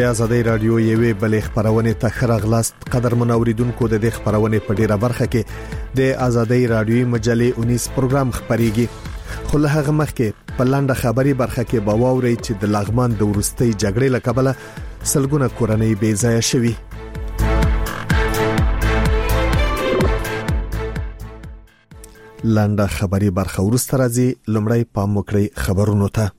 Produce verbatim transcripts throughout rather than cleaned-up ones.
د ازادي رادیو یوې بلې خبرونه ته خراغلاست قدرمن اوریدونکو د دې خبرونه په ډیره برخه کې د ازادي رادیو مجلې اونیس پروګرام خبريږي خو له هغه مخکې په لاندې خبري برخه کې به واوري چې د لغمان د ورستۍ جګړې له کبله سلګونه کورنۍ بې ځای شوي. لاندې خبري برخه ورسته راځي. لومړی پام وکړئ خبرونو ته.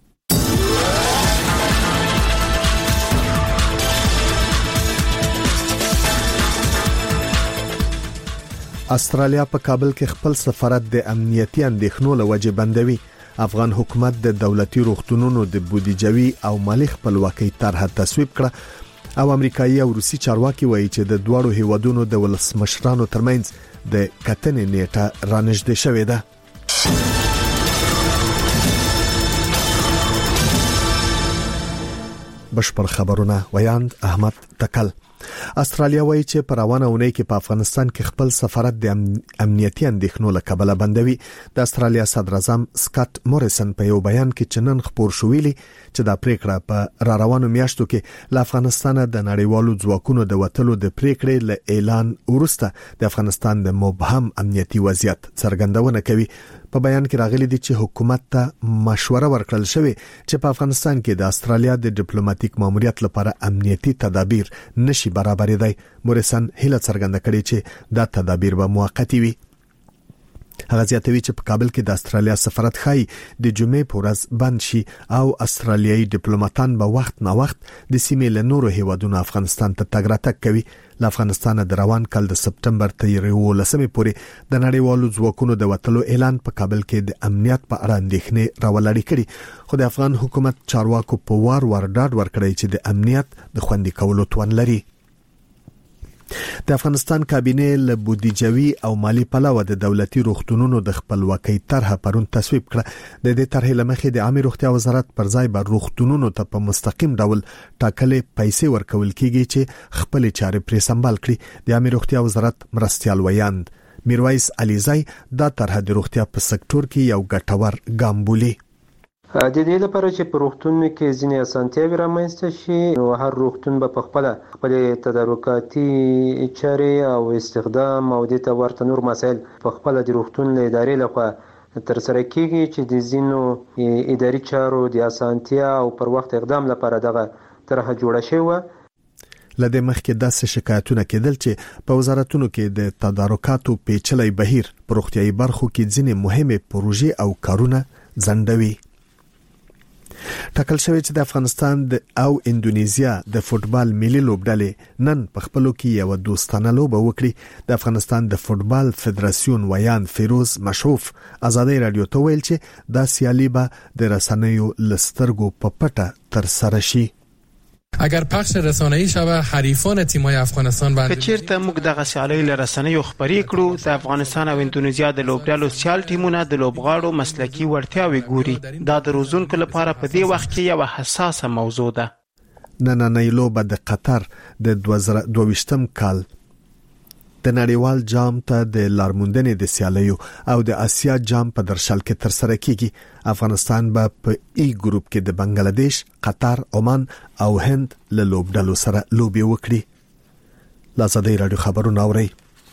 استرالیا په کابل کې خپل سفارت د امنیتي اندېښنو له وجې بندوي. افغان حکومت د دولتي روغتونونو د بودیجوي او مالی خپلواکۍ طرحه تصویب کړه او امریکایي او روسي چارواکي وایي چې د دوړو هیوادونو د ولسمشرانو ترمنځ د کتنې نیټه رانږدې شوې ده. بشپړ خبرونه ویاند احمد تکل. استرالیا وایي چې په روانه اونۍ کې په افغانستان کې خپل سفارت د امنیتي اندېښنو له کبله بندوي. د استرالیا صدر اعظم سکاټ موریسن په یو بیان کې چنن خبر شویلی چې دا پریکړه په را روانو میاشتو کې له افغانستان د نړیوالو ځواکونو د وټلو د پریکړې له اعلان وروسته د افغانستان د مبهم امنیتي وضعیت څرګندونه کوي. په بیان کې راغلي دي چې حکومت ته مشوره ورکړل شوې چې په افغانستان کې د استرالیا د ډیپلوماټیک ماموریت لپاره امنیتي تدابیر نشي برابرېدای. موریسن هیله څرګنده کړې چې دا تدابیر به موقتی وي. هغه زیاتوي چې په کابل کې د استرالیا سفارت خای د جمعې په ورځ بند شي او استرالیایي ډیپلوماټان به وخت نه وخت د سیمې له نورو هیوادونو افغانستان ته تګ راتګ کوي. له افغانستان د روان کال د سپټمبر تر یولسمې پورې د نړیوالو ځواکونو د وټلو اعلان په کابل کې د امنیت په اړه اندېښنې راولړې کړي. خو د افغان حکومت چارواکو په وار وار ډاډ ورکړی چې د امنیت د خوندي کولو توان لري. د افغانستان کابینه له بودیجوي او مالی پلوه د دولتي روغتونونو د خپلواکۍ طرحه پرون تصویب کړه. د دې طرحې لمخې د عامه روغتیا وزارت پر ځای به روغتونونو ته په مستقیم ډول ټاکلې پیسې ورکول کیږي چې خپل چارې پرې سمبال کړي. د عامه روغتیا وزارت مرستيال ویاند میرویس علیزی دا طرحه د روغتیا په سکتور کې یو ګټور ګام بولي. د دې لپاره چې په روغتونونو کې ځینې اسانتیاوې رامنځته شي نو هر روغتون به په خپل خپل تدارکاتي چارې او استخدام او د ورته نور مسایل په خپل د روغتون له ادارې لخوا تر سره کیږي چې د ځینو اداري چارو د اسانتیا او پر وخت اقدام لپاره دغه طرحه جوړه شوې و. لدې مخکې داسې شکایتونه کېدل چې په وزارتونو کې د تدارکاتو پیچلي بهیر په روغتيایي برخو کې ځینې مهمه پروژې او کارونه ځنډوي. ټاکل شوی چې د افغانستان د او اندونیزیا د فوتبال ملي لوبډلې نن په خپلو کې یو دوستانه لوبه وکړي. د افغانستان د فوتبال فدراسیون ویان فیروز مشروف ازادي رادیو ته ویل چې دا سیالي به د رسنیو لسترګو په پټه تر سره شي. اگر پخش رسانه‌ای شوه حریفان تیم‌های افغانستان باندې کچیرته موږ دغه سیالي له رسنیو خبرې کړو. د افغانستان او اندونیزیا د لوبډلو سیال ټیمونه د لوبغاړو مسلکي وړتیاوې ګوري. دا د روزونکو لپاره په دې وخت کې یو حساسه موضوع ده. نننۍ لوبه د قطر د دوه زره دوه ویشتم کال د نړیوال جام ته د لارموندنې د سیالیو او د آسیا جام په درشل کې تر سره کیږي. افغانستان به په ای ګروپ کې د بنگلاديش، قطر، عمان او هند له لوبډلو سره لوبي وکړي. لازدی رادیو خبرونه اوري.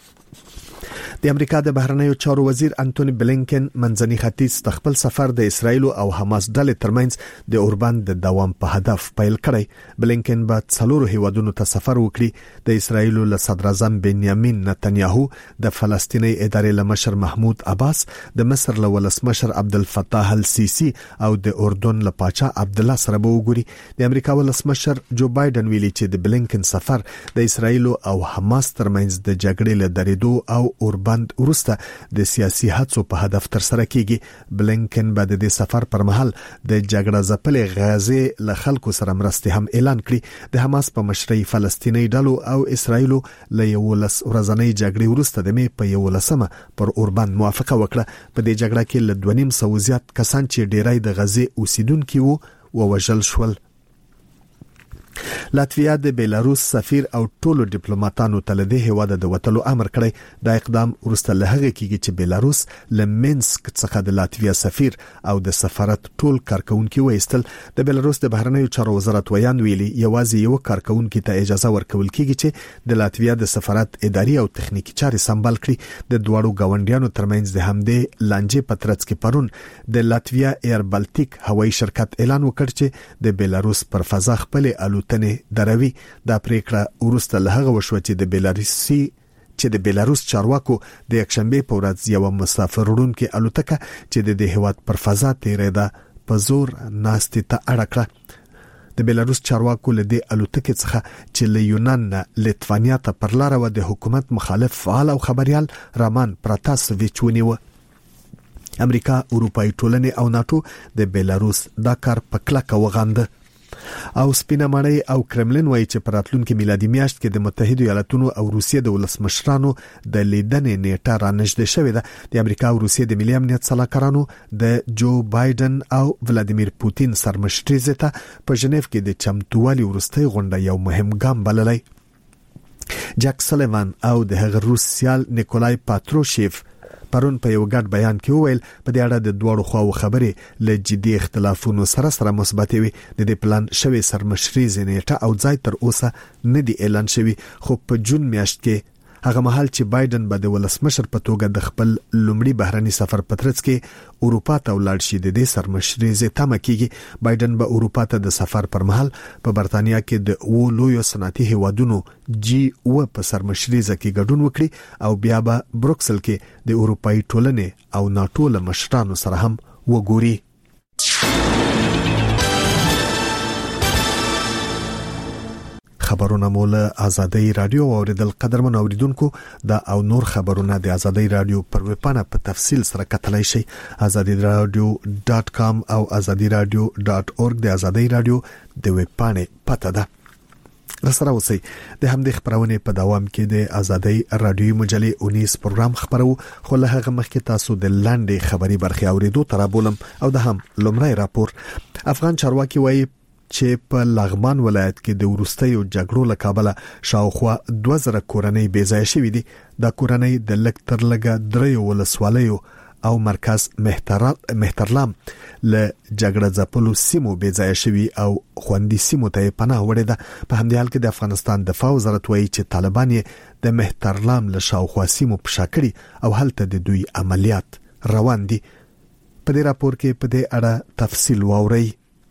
د امریکا د بهرنیو چارو وزیر انټونی بلینکن منځني ختیځ د خپل سفر د اسرایل او حماس ډلې ترمنځ د اوربند د دوام په هدف پیل کړی. بلینکن به څلورو هیوادونو ته سفر وکړي. د اسرایل له صدر اعظم بنیامین نتنیاهو، د فلسطیني ادارې له مشر محمود عباس، د مصر له ولسمشر عبدالفتاح السیسی او د اردن له پاچا عبد الله سره به وګوري. د امریکا ولسمشر جو بایدن ویلي چې د بلینکن سفر د اسرایل او حماس ترمنځ د جګړې له درېدو او اوربند بند ورسته د سیاسي هڅو په هدف تر سره کیږي. بلینکن بعد د سفر پر مهال د جګړه ځپلې غزه له خلکو سره مرسته هم اعلان کړي. د حماس په مشرۍ فلسطیني ډلو او اسرایل له یو لس ورځنۍ جګړې ورسته د می په یو لسمه پر اوربند موافقه وکړه. په دې جګړه کې له دوه نیم سوه زیات کسان چې ډیرای د غزه اوسیدونکو وو ووژل شول. لاتویا د بیلاروس سفیر او ټولو ډیپلوماټانو ته له هیواده د وټلو امر کړی. دا اقدام ورسته له هغه کېږي چې بیلاروس له مینسک څخه د لاتویا سفیر او د سفارت ټول کارکونکو وایستل. د بیلاروس د بهرنیو چارو وزارت ویان ویلي یوازې یو کارکونکو ته اجازه ورکول کېږي چې د لاتویا د سفارت اداري او تخنیکی چارې سمبال کړي. د دوړو گاونډیانو ترمنځ د همدې لانجې پترڅ کې پرون د لاتویا ایر بالټیک هوایي شرکت اعلان وکړ چې د بیلاروس پر فضا خپل الوتنې دروي. دا پریکړه ورسته له هغه وشو چې د بیلاروسي چې د بیلاروس چارواکو د یکشنبه په ورځ یو مسافر وړونکي الوتکه چې د هیواد پر فضا تیرېده په زور ناستې ته اړه کړه. د بیلاروس چارواکو له دې الوتکې څخه چې له یونان نه لیتوانیا ته پر لار و د حکومت مخالف فعال او خبريال رامان پراتاسویچ ونیو. امریکا، اروپאי ټولنې او ناتو د بیلاروس دا کار په کلکه وغانده. او سپینه مړی او کرملین وایي چې پراتلونکو میلادي میاشت کې د متحده ایالاتونو او روسیې د ولسمشرانو د لیدنې نیټه رانږدې شوې ده. د امریکا او روسیې د ملي امنیت صلاحکارانو د جو بایدن او ولادیمیر پوتین سرمشري زته په ژنیف کې د چمتووالي ورستۍ غونډه یو مهم ګام بللی. جک سلیوان او د هغه روس سیال نیکولای پاتروشیف پرون په یو ګډ بیان کې وویل په دې اړه د دوړو خواو خبرې له جدي اختلافونو سره سره مثبت وي. د دې پلان شوی سرمشري زینېټه او ځای تر اوسه نه دی اعلان شوی، خو په جون میاشت کې هغه مهال چې بایدن به د ولسمشر په توګه د خپل لومړي بهرني سفر پترڅ کې اروپا ته ولاړ شي د دې سرمشري زیاتمه کیږي. بایدن به اروپا ته د سفر پر مهال په برتانیا کې د او لویو صنعتي هیوادونو جی او په سرمشري ځکه ګډون وکړي او بیا به بروکسل کې د اروپאי ټولنې او ناتو له مشرانو سره هم وګوري. خبرونه مول آزادۍ رادیو اوریدل قدرمن اوریدونکو دا او نور خبرونه د آزادۍ رادیو پر ویب پاڼه په تفصیل سره کتلای شئ. آزادۍ رادیو ډاټ کام او آزادۍ رادیو ډاټ اورګ د آزادۍ رادیو د ویب پاڼې پته ده. رسره اوسئ د همدې خبرونه په دوام کې د آزادۍ رادیو مجلې اونیس پروګرام خبرو خو له هغه مخکې تاسو د لاندې خبري برخه اوریدو تر بولم او د هم لومړی راپور. افغان چارواکي وایي چې په لغمان ولایت کې د ورستیو جګړو له کابل شاوخوا دوه زره کورنۍ بې ځای شوې دي. دا کورنۍ د لک تر لګه دریو ولسوالیو او مرکز مهترلام له جګړه ځپلو سیمو بې ځای شوې او خوندي سیمو ته پناه وړي ده. په همدې حال کې د افغانستان دفاع وزارت وایي چې طالبان یې د مهترلام له شاوخوا سیمو په شاکړي او هلته د دوی عملیات روان دي. په دې راپور کې په دې اړه تفصیل واورئ.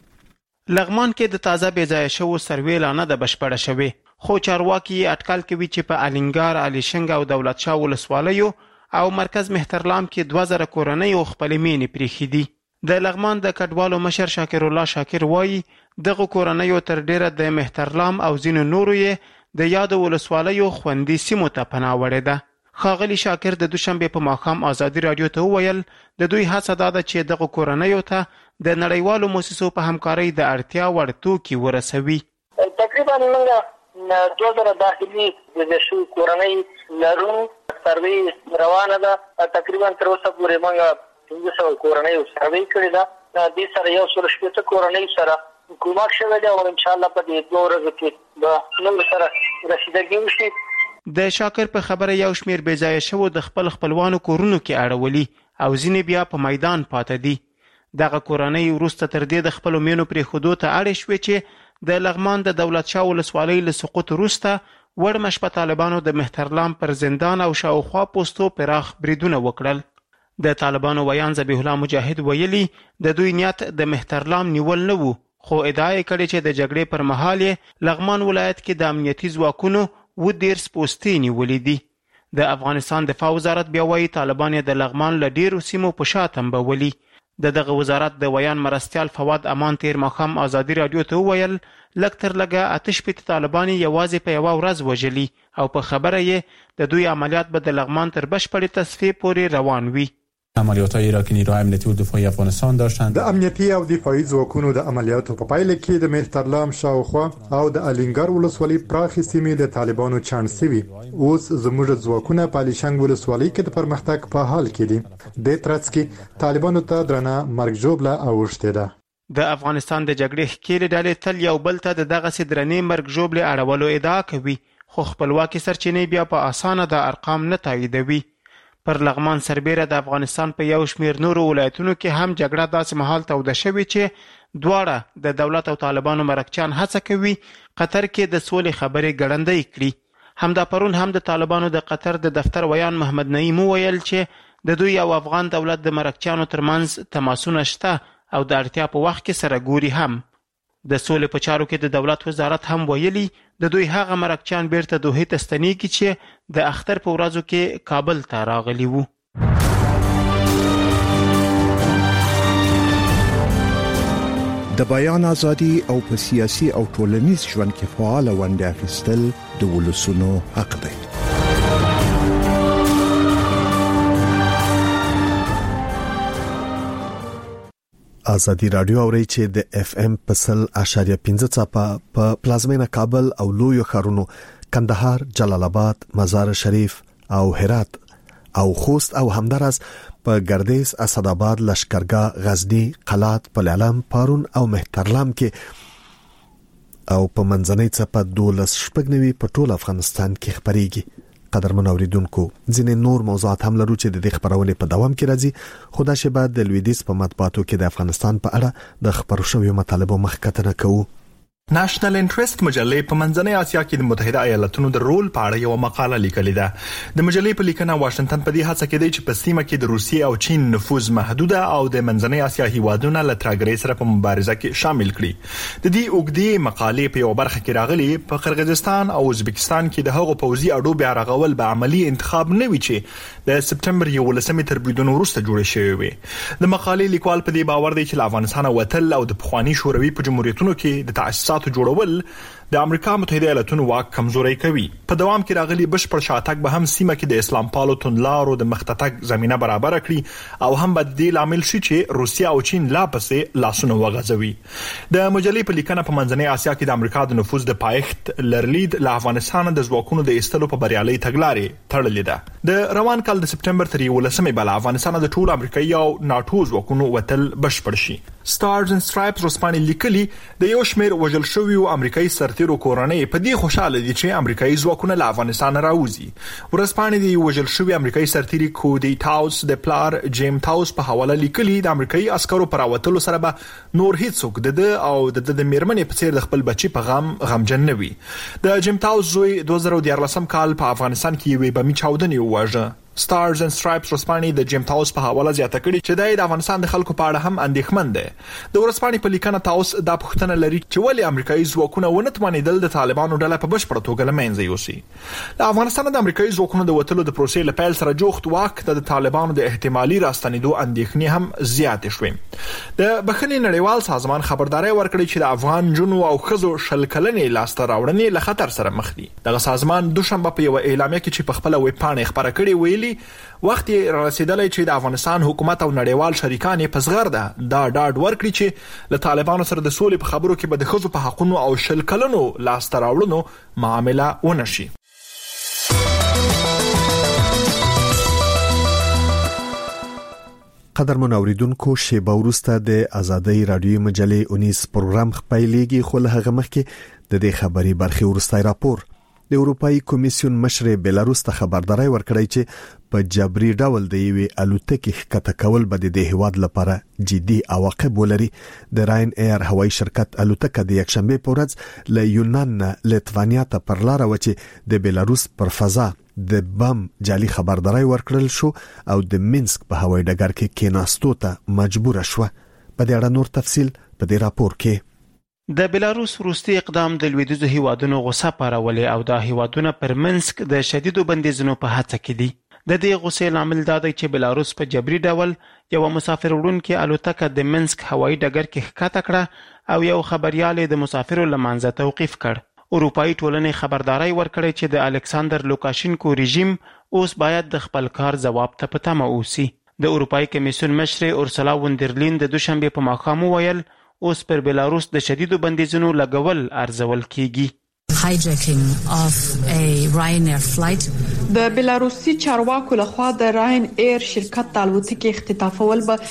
لغمان کې د تازه بیځای شو سروې لانه د بشپړه شوی، خو چارواکي اټکل کوي چې په الینګار، الیشنګ او دولت شاه ولسوالیو او مرکز مهترلام کې دوه زره کورنۍ او خپل مینې پریخي دي. د لغمان د کډوالو مشر شاکر الله شاکر وایي دغه کورنۍ تر ډیره د مهترلام او ځینو نورو یې د یاد ولسوالیو خوندي سیمو ته پناه وړي ده. خاغلی شاکر د دوشنبه په ماښام آزادي رادیو ته وویل د دوی هڅه ده چې دغه کورنۍ ته د نړیوالو مؤسسو په همکارۍ د اړتیا وړ توکي ورسوي. تقریبا موږ دوه زره داخلي د شو کورنۍ لرو، سروي روانه ده. تقریبا تر اوسه پورې موږ پنځه سوه کورنۍ سروي کړې ده. د دې سره یو سل شپږ کورنۍ سره کومک شوی دی او ان شاء الله په دې دوه ورځو کې به نور سره رسیدګي وشي. د شاکر په خبره یو شمیر بې ځای شو د خپل خپلوانو کورونو کې اړولي او ځینې بیا په میدان پاتې دي. دغه کورنۍ وروسته تر دې د خپل مینو پرې خودو ته اړ شوې چې د لغمان د دولت شاه ولسوالۍ له سقوط وروسته وړ مشپ طالبانو د مهترلام پر زندان او شاوخوا پوسټو پراخ بریدونه وکړل. د طالبانو ویان ذبیح الله مجاهد ویلي د دوی نیت د مهترلام نیول نه وو، خو ادعا یې کړې چې د جګړې پر مهال یې لغمان ولایت کې د امنیتي ځواکونو و ډیر سپوستې نیولې دي. د افغانستان دفاع وزارت بیا وایي طالبان یې د لغمان له ډیرو سیمو په شا تنبولي. د دغه وزارت د ویان مرستیال فواد امان تیر ماښام آزادي رادیو ته وویل لږ تر لږه اته شپېته طالبان یوازې په یوه ورځ وژلي او په خبره یې د دوی عملیات به د لغمان تر بشپړې تصفیې پورې روان وي. عملیات‌های را که نیروهای امنیتی و دفاعی افغانستان داشتند د امنیتي او دفاعي ځواکونو د عملیاتو په پایله کې د مهترلام شاوخوا او د الینګار ولسوالۍ پراخې سیمې د طالبانو چاڼ شوي. اوس زموږ ځواکونه په الیشنګ ولسوالۍ کې د پرمختګ په حال کې دي. د ترڅ کې طالبانو ته درنه مرګ ژوبله اوښتې ده. د افغانستان د جګړې ښکېلې ډلې تل یو بل ته د دغسې درنې مرګ ژوبلې اړولو ادعا کوي، خو خپلواکي سرچینې بیا په اسانه د ارقام نه تاییدوي. پر لغمان سربیره د افغانستان په یو شمېر نورو ولایتونو کې هم جګړه داسې مهال توده شوې چې دواړه د دولت او طالبانو مرکچیان هڅه کوي قطر کې د سولې خبرې ګړندۍ کړي. همدا پرون هم د طالبانو د قطر د دفتر ویان محمد نعیم وویل چې د دوی او افغان دولت د مرکچیانو ترمنځ تماسونه شته او د اړتیا په وخت کې سره ګوري هم. د سولې په چارو کې د دولت وزارت هم ویلي د دوی هغه مرکچیان بیرته دوحې ته ستنېږي چې د اختر په ورځو کې کابل ته راغلي وو. د بیان ازادي او په سیاسي او ټولنیز ژوند کې فعال ونډه اخیستل د ولسونو حق دی. ازادي رادیو اوري چې د اف ام پسل اشاریه پنځه چاپه په پلازمینه کابل او لویو ښارونو کندهار، جلال آباد، مزار شریف او هرات او خوست او همدارس په ګردیز، اسداباد، لشکرګاه، غزنی، قلات، پلعلم، پارون او مهترلام کې او په منځنۍ چاپه دولس شپږنوي په ټول افغانستان کې خبريږي. قدرمن اوریدونکو، ځینې نور موضوعات هم لرو چې د دې خبرونې په دوام کې راځي، خو دا شی بعد د لویدیز په مطبوعاتو کې د افغانستان په اړه د خبرو شویو مطالبو مخکتنه کوو. نېشنل انټرست مجلې په منځنۍ اسیا کې د متحده ایالاتونو د رول په اړه یو مقاله لیکلې ده. د مجلې په لیکنه واشنگټن په دې هڅه کې دی چې په سیمه کې د روسیې او چین نفوذ محدود او د منځنۍ اسیا هیوادونو له ترګرې سره په مبارزه کې شامل کړي. د دې اوږدې مقالې په یو برخه کې راغلي په قرغیزستان او ازبکستان کې د هغو پوځي اډو بیا رغول به عملی انتخاب نه وي چې د سپټمبر یولسمې تر بریدونو وروسته جوړ شوی وي. د مقالې لیکوال په دې باور دی چې له افغانستان وتل او د پخوانی شوروي په جمهوریتونو کې د تاسیساتو جوړول د امریکا متحده ایالاتونو واک کمزوري کوي. په دوام کې راغلي بشپړ شاتګ به هم سیمه کې د اسلام پالو توندلارو د مختتګ زمينه برابر کړي او هم بد دی لامل شي چې روسیا او چین لا پسې لاسونه وغځوي. د مجلې په لیکنه په منځنۍ اسیا کې د امریکا د نفوذ د پایښت لرلید له افغانستان د ځواکونو د ایستلو په بریالي تګلارې تړلې ده. د روان کال د سپټمبر تر یولسمې بل افغانستان د ټول امریکایي او ناتو ځواکونو وتل بشپړ شي. سټارز اند سټرایپز رسپانې لیکلي د یو شمېر وژل شویو امریکایي سرتیرو کورنۍ په دې خوشاله دي چې امریکایي ځواکونه له افغانستان راوځي. ورسپانې د وژل شوی امریکایي سرتیري کودي تاوس د پلار جیم تاوس په حواله لیکلي د امریکایي عسکرو پر راوتلو سره به نور هیڅوک د او د د میرمنې په څیر د خپل بچي په غم غمجن نه وي. د جیم تاوس زوی دوه زره دیارلسم کال په افغانستان کې یوې بمي چاودنې وواژه. سټارز اند سټرایپز رسپانې د جیم تاوس په حواله زیاته کړي چې د افغانستان د خلکو په اړه هم اندېښمن دي. د ورسپانې په لیکنه تاوس دا پوښتنه لري چې ولې امریکایي ځواکونه ونه توانېدل د طالبانو ډله په بشپړه توګه له منځه یوسي. له افغانستان د امریکایي ځواکونو د وتلو د پروسې له پیل سره جوخت واک د طالبانو د احتمالي راستنېدو اندېښنې هم زیاتې شوې. د بخښنې نړیوال سازمان خبرداري ورکړي چې د افغان جنو او خزو شل کلنې لاسته راوړنې له خطر سره مخ دي. دغه سازمان دوشنبه په یو اعلامیه کې چې په خپل ویب پاڼه خبره کړې ویلي وخت یې رسیدلی چې د افغانستان حکومت او نړیوال شریکان یې په زغرده دا ډاډ ورکړي چې له طالبانو سره د سولې په خبرو کې به د ښځو په حقونو او شل کلنو لاسته راوړنو معامله ونه شي. قدرمن اوریدونکو، شیبه وروسته د ازادۍ رادیوي مجلې اونیس پروګرام خپایلیږي، خو له هغه مخکې د دې خبري برخې وروستي راپور. د اروپאי کمیسیون مشر بیلاروس ته خبرداري ورکړی چې په جبري ډول د یوې الوتکې ښکته کول به د هیواد لپاره جدي عواقب ولري. د راین ایر هوایي شرکت الوتکه د یکشنبه په ورځ له یونان نه لټوانیا ته پر لار و چې د بیلاروس پر فضا د بم جعلي خبرداري ورکړل شو او د مینسک په هوایي ډګر کې کېناستو ته مجبور شو. په دې اړه نور تفصيل په دې راپور کې. د بیلاروس وروستي اقدام د لویدیځو هیوادونو غوسه پارولې او د هیوادونو پر منسک د شدیدو بندیزونو په هڅه کې دي. د دې غوسې لامل دا دی چې بیلاروس په جبري ډول یو مسافر وړونکي الوتکه د منسک هوایي ډګر کې ښکته کړه او یو خبريال د مسافرو لمانځه توقیف کړ. اروپאי ټولنې خبرداري ورکړې چې د الکساندر لوکاشینکو رژیم اوس باید د خپل کار جواب ته په تمه اوسي. د اروپאי کمیسیون مشر اورسولا وندرلین د دوشنبه په ماښام وویل اوس پر بیلاروس د شدیدو بندیزونو لګول ارزول کیږي. hijacking of a Ryanair flight. د بیلاروسي چارواکو لخوا د راین ایر شرکت د الوتکې اختطافول به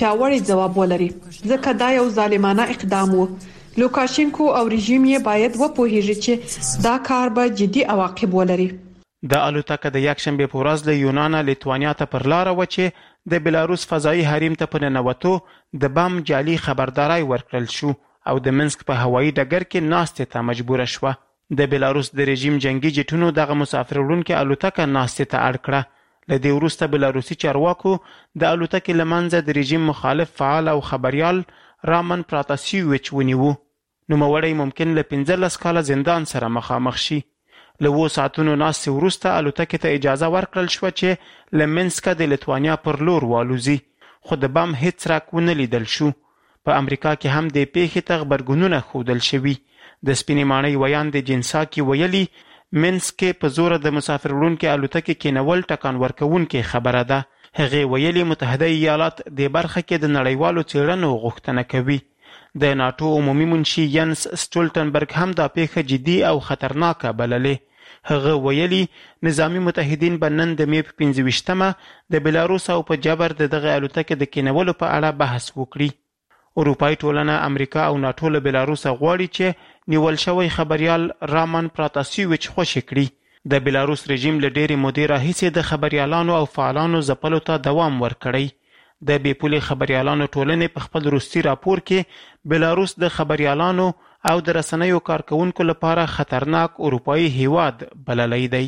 پیاوړی ځواب ولري ځکه دا یو ظالمانه اقدام و. لوکاشینکو او رژیم یې باید وپوهیږي چې دا کار به جدي عواقب ولري. د الوتکه د یکشنبه په ورځ له یونان لیتوانیا ته پر لار و چې د بلاروس فضایي حریم ته په ننوتو د بم جعلي خبرداري ورکړل شو او د منسک په هوایي ډګر کې ناستې ته مجبور شوه. د بلاروس د رژیم جنگي جټونو دغه مسافر وړونکي الوتکه ناستې ته اړ کړه. له دې وروسته بلاروسي چارواکو د الوتکې له منځه د رژیم مخالف فعال او خبريال رامن پراتاسیویچ ونیو. نوموړی ممکن له پنځلس کاله زندان سره مخامخ شي. له اوو ساعتونو ناستې وروسته الوتکې ته اجازه ورکړل شوه چې له منسکه د لیتوانیا پر لور والوزي، خو د بم هیڅ څرک ونه لیدل شو. په امریکا کې هم د پیښې ته غبرګونونه ښودل شوي. د سپینې ماڼۍ ویاند جنساکي ویلي منسک کې په زوره د مسافر وړونکي الوتکې کېنول ټکان ورکوونکې خبره ده. هغې ویلي متحده ایالات د برخه کې د نړیوالو څېړنو غوښتنه کوي. د ناټو عمومي منشي ینس سټولټنبرګ هم دا پیښه جدي او خطرناکه بللې. هغه ویلي نظامی متحدین به نن د مې په پنځه ویشتمه د بلاروس او په جبر د دغه الوتکې د کېنولو په اړه بحث وکړي. اروپایي ټولنه امریکا او ناټو له بلاروس غواړي چې نیول شوی خبريال رامن پراتاسیویچ خوشي کړي. د بلاروس رژیم له ډېرې مودې راهیسې د خبريالانو او فعالانو ځپلو ته دوام ورکړی. د بې پولې خبريالانو ټولنې په خپل وروستي راپور کې بلاروس د خبريالانو او د رسنیو کارکونکو لپاره خطرناک اروپایي هیواد بللی دی.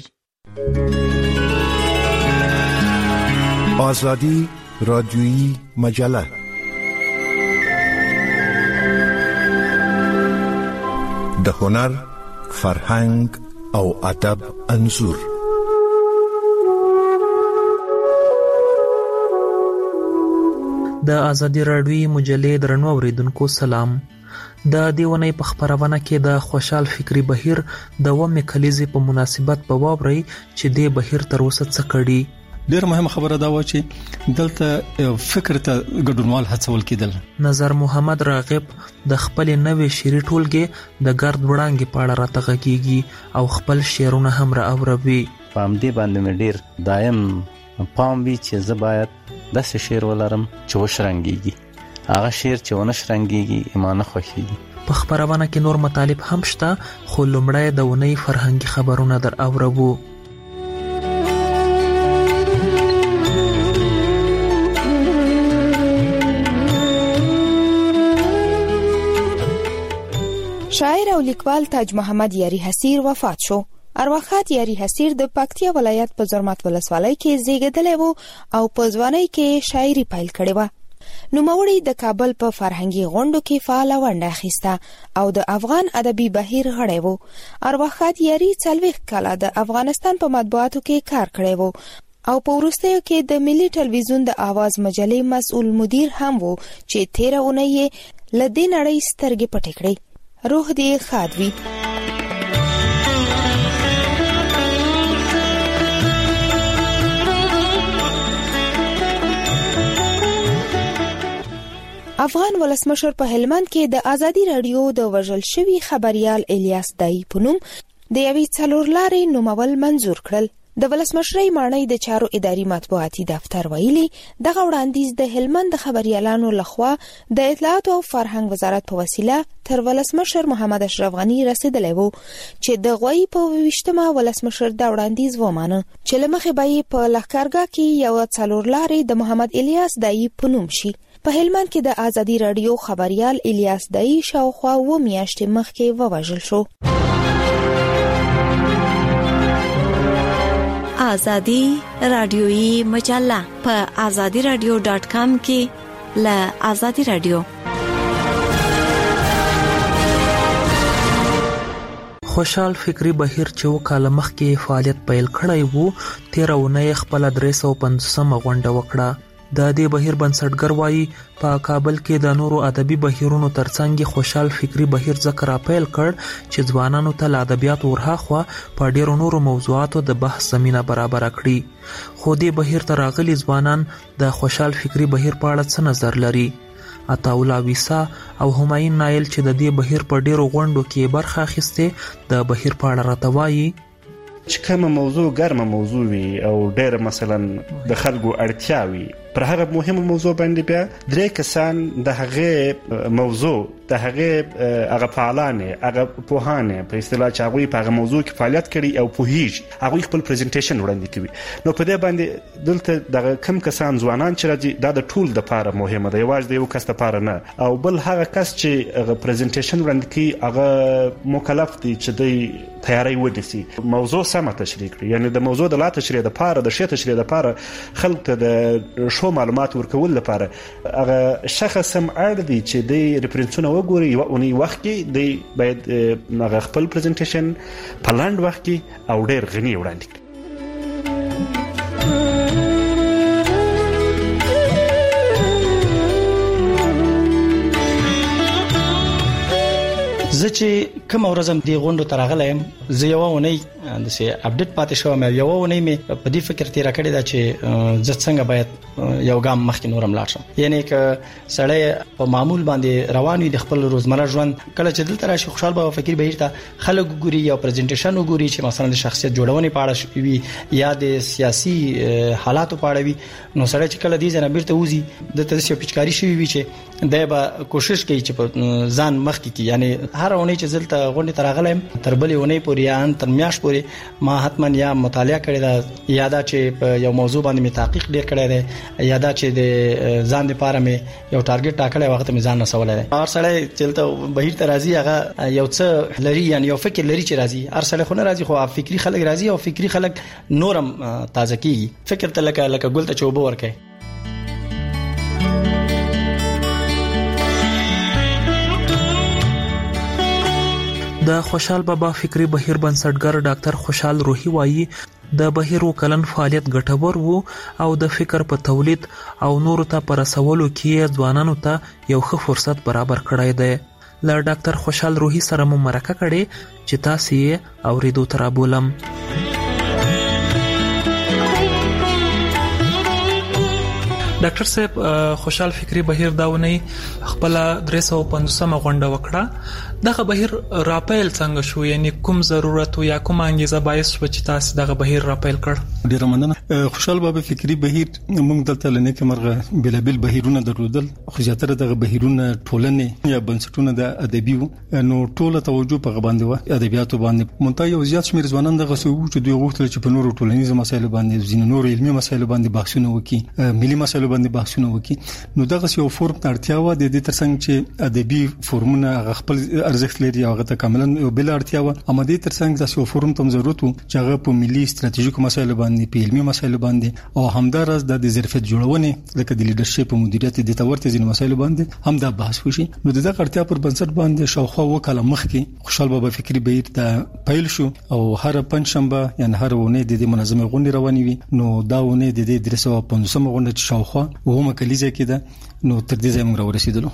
آزادی رادیویی مجله د هنر، فرهنګ او ادب انځور. د آزادی رادیویی مجلې درنو اوریدونکو سلام. د دیونې په خبرونه کې د خوشحال فکری بهیر د ومه کلیزې په مناسبت په واوري چې د بهیر تر اوسه څه کړي. ډېر مهمه خبره دا و چې دلته فکر ته ګډونوال هڅول کېدل. نظر محمد راغب د خپل نوې شعري ټولګې د ګرد وړانګې په اړه راته غږیږي او خپل شعرونه هم را اوروي. په همدې باندې مې ډېر دایم پام وي چې زه باید داسې شعر ولرم چې وشرنګېږي. هغه شعر چې ونه شرنګېږي ما نه خوښېږي. په خبرونه کې نور مطالب هم شته، خو لومړی د اونۍ فرهنګي خبرونه در اورو. شاعر او لیکوال تاج محمد یاری حسیر وفات شو. ارواښاد یاری حسیر د پکتیا ولایت په زرمت ولسوالۍ کې زیږیدلی و او په ځوانۍ کې شاعري پیل کړې وه. نوموړی د کابل په فرهنګي غونډو کې فعاله ونډه اخیسته او د افغان ادبي بهیر غړی و. ارواښاد یاری څلوېښت کاله د افغانستان په مطبوعاتو کې کار کړی و او په وروستیو کې د ملي ټلویزیون د آواز مجلې مسؤل مدیر هم و چې تیره اونۍ یې له دې نړۍ سترګې پټې کړې. روح دې ښاد وي. افغان ولسمشر په هلمند کې د ازادي رادیو د وژل شوي خبريال الیاس دای په نوم د یوې څلورلارې نومول منظور کړل. د ولسمشرۍ ماڼۍ د چارو اداري مطبوعاتي دفتر ویلي دغه وړاندیز د هلمند د خبريالانو لخوا د اطلاعات او فرهنګ وزارت په وسیله تر ولسمشر محمد اشرف غنی رسیدلی وو چې د غوی په ویشتمه ولسمشر دا وړاندیز ومانه چې له مخې به یې په لښکرګاه کې یو څلورلارې د محمد الیاس دای په نوم شي. په هلمند کې د ازادي رادیو خبريال الیاس دای شاوخوا و میاشتې مخکې ووژل شو. آزادی رادیویی مجله په آزادی رادیو ډاټ کام کې له آزادی رادیو. خوشحال فکری بهیر چې وکاله مخکې فعالیت پیل کړی وو، تیره اونۍ خپل درې سوه پنځوسمه غونډه وکړه. د دې بهیر بنسټګر وایي په کابل کې د نورو ادبي بهیرونو ترڅنګ خوشحال فکری بهیر ذکر اپیل کړ چې ځوانانو ته له ادبیاتو ورهاخوا په ډیرو نورو موضوعاتو د بحث زمینه برابر کړي. خو دې بهیر ته راغلي ځوانان د خوشحال فکری بهیر په اړه څه نظر لري؟ عطاولا ویسا او همایون نایل چې د دې بهیر په ډیرو غونډو کې برخه اخیسته د بهیر په اړه راته وایي چې کومه موضوع ګرمه موضوع وي او ډېر مثلا د خلکو اړتیا وي پر هغه مهمه موضوع باندې بیا درې کسان د هغه موضوع د هغه هغه فعالان هغه پوهانه په اصطلاح چې هغه په هغه موضوع کې فعالیت کړي او پوهیږي هغه خپل پریزنټیشن وړاندې کوي. نو په دې باندې دلته د کم کسان ځوانان چې راځي دا د ټول د لپاره مهمه ده، یوازې د یو کس لپاره نه. او بل هغه کس چې هغه پریزنټیشن وړاندې کوي هغه مکلف دی چې د تیاری ونیسي، موضوع سم تشریح کړي. یعنی د موضوع د لا تشریح لپاره د شی تشریح لپاره خلک ته د شو معلومات ورکول لپاره هغه شخص هم اړ دی چې د ریفرنسونه وګوري. یو اونۍ وخت کې د باید هغه خپل پریزنټیشن په لاند وخت کې او ډیر غني وړاندې کړي. زه چې کوم ورځم دی غونډو ترغلم زه یو ونی د سي اپډیټ پاتې شوم. یو ونی مې په دې فکر تیر کړی دا چې زه څنګه باید یو ګام مخکې نورم لاړ شم. یعنی ک سړی په معمول باندې روان وي د خپل روزمره ژوند، کله چې دلته راشي خوشحال بابا فکر بهیر ته خلک ګوري یا پریزنټیشن وګوري چې مثلا د شخصیت جوړونې په اړه وي یا د سیاسي حالاتو په اړه وي، نو سړی چې کله دې ځنه بیرته وځي د تاسو پچکاری شي وي چې دای به کوشش کوي چې ځان مخکې کی. یعنی هر ونی چې زلته غونډه ترغلم تر بلې ونی پورې ان تر میاش پورې ما حتما یا مطالعه کړی دا یا دا چې په یو موضوع باندې می تحقیق ډیر کړی دی یا دا چې د ځان لپاره می یو ټارګټ ټاکلی وخت می ځان نسولای دی. هر سړی چې بهیر ته راځي هغه یو څه لري، یعنی یو فکر لري چې راځي. هر سړی خو نه راځي، خو فکری خلک راځي او فکری خلک نورم تازه کیږي. فکر ته لکه لکه ګل ته چوبه ورکه. د خوشحال بابا فکری بهیر بنسټګر ډاکټر خوشحال روحي وایي د بهیر وکلن فعالیت ګټور وو او د فکر په تولید او نورو ته پر رسولو کې ځوانانو ته یو ښه فرصت برابر کړی دی. له ډاکټر خوشحال روحي سره مو مرکه کړې چې تاسو یې اوریدو تر بولم. ډاکټر صاحب خوشحال فکری بهیر داونی خپل درې سوه پنځوسمه غونډه وکړه. دغه بهیر راپیل څنګه شو؟ یعنی کوم ضرورت یا کوم انګیزه باعث شو چې تاسو دغه بهیر راپیل کړ؟ ډیر مننه. خوشحال بابا فکری بهیر موږ دلته لنه کې مرغه بلابل بهیرونه درلودل، خو زیاتره دغه بهیرونه ټولنې یا بنسټونه د ادبي وو، نو ټوله توجه په غباندې و ادبیاتو باندې. مونږ یو زیات شمیر ځوانان دغه سو چې دوی غوښتل چې په نورو ټولنیزو مسایلو باندې ځینې نور علمي مسایلو باندې بحثونه وکړي، ملي مسایلو باندې بحثونه وکړي. نو دغه یو فورم ته اړتیا و د دې ترڅنګ چې ادبي فورمونه خپل ارزښت لري او هغه ته کاملا بل اړتیا و. امدې ترڅنګ د یو فورم ته ضرورت و چې هغه په ملي ستراتیژیکو مسایلو باندې په علمي مسایلو باندې او همدارس د ظرفیت جوړونې لکه د لیدرشپ او مدیریت د تورته ځینې مسایلو باندې هم دا بحث وشي. نو دغه اړتیا پر بنسټ باندې شاوخوا وکاله مخکې خوشحال بابا فکری بهیر د پیل شو او هر پنځشنبه یعنی هر ونه د منظمه غونډه روانې وي. نو دا ونه د دې درې سوه پنځوسمه غونډه شاوخوا ومه کلیزه کې ده. نو تر دې ځای موږ راورسېدلو.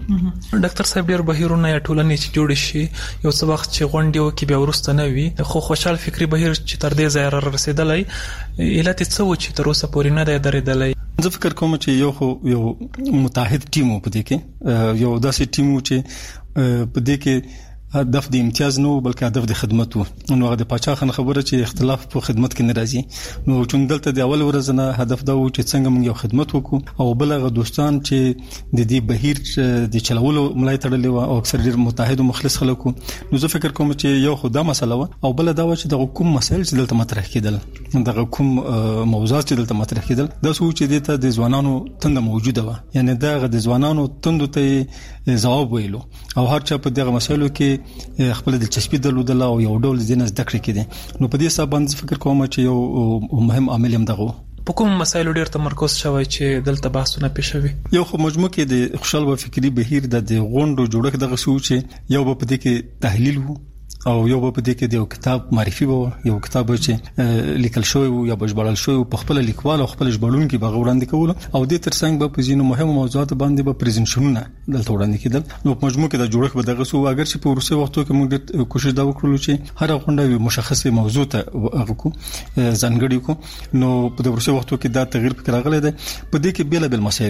ډاکټر صاحب ډیر بهیرونه یا ټولنې چې جوړ شي یو څه وخت چې غونډې وکړي بیا ورسته نه وي، خو خوشحال فکری بهیر چې تر دې ځای را رسیدلی علت څه و چې تر اوسه پورې نه دی درېدلی؟ زه فکر کوم چې یو خو یو متحد ټیم و په دې کې، یو داسې ټیم و چې په دې کې هدف د امتیاز نه بلکې هدف د خدمت وو. نو هغه د پاچا خان خبره چې اختلاف په خدمت کې ناراضي، نو چون دلته د اول ورځ نه هدف دا و چې څنګه موږ یو خدمت وکړو او بل هغه دوستان چې د دې بهیر د چلولو ملای تړلې و او اکثر ډیر متحد او مخلص خلک. نو زه فکر کوم چې یو خو دا مسله و او بل دا و چې د کوم مسایل چې دلته مطرح کېدل، د کوم موضوعات چې دلته مطرح کېدل، دا څه چې دلته د ځوانانو تند موجوده و، یعنی دا د ځوانانو تند ته جواب ویلو او هر چا په دغه مسایلو کې خپل دلچسپي درلودله او یو ډول ځینې زده کړې کړي. نو په دې حساب باندې فکر کوم چې یو مهم عامل هم دغه په کوم مسایلو ډیر تمرکز شوی چې دلته بحثونه پیښوي. یو خو مجموع کې د خوشحال بابا فکری بهیر د غونډو جوړښت دغه سو چې یو په دې کې تحلیل وو او یو په دې کې د یو کتاب معرفي وو، یو کتاب چې لیکل شوی وو یا بشبړل شوی په خپل لیکوال او خپل ژباړونکو به وړاندې کول او د ترڅنګ به په ځینو مهمو موضوعاتو باندې به پریزنټیشنونه دلته وړاندې کېدل. نو په مجموع کې د جوړښت به دغه سو، اگر چې په ورسې وختو کې موږ کوشش دا وکړو چې هر غونډه مشخصه موضوع ته وکړو ځانګړي کو. نو په ورسې وختو کې دا تغییر پکې راغلی دی. په دې کې بیل بیل مسایل وو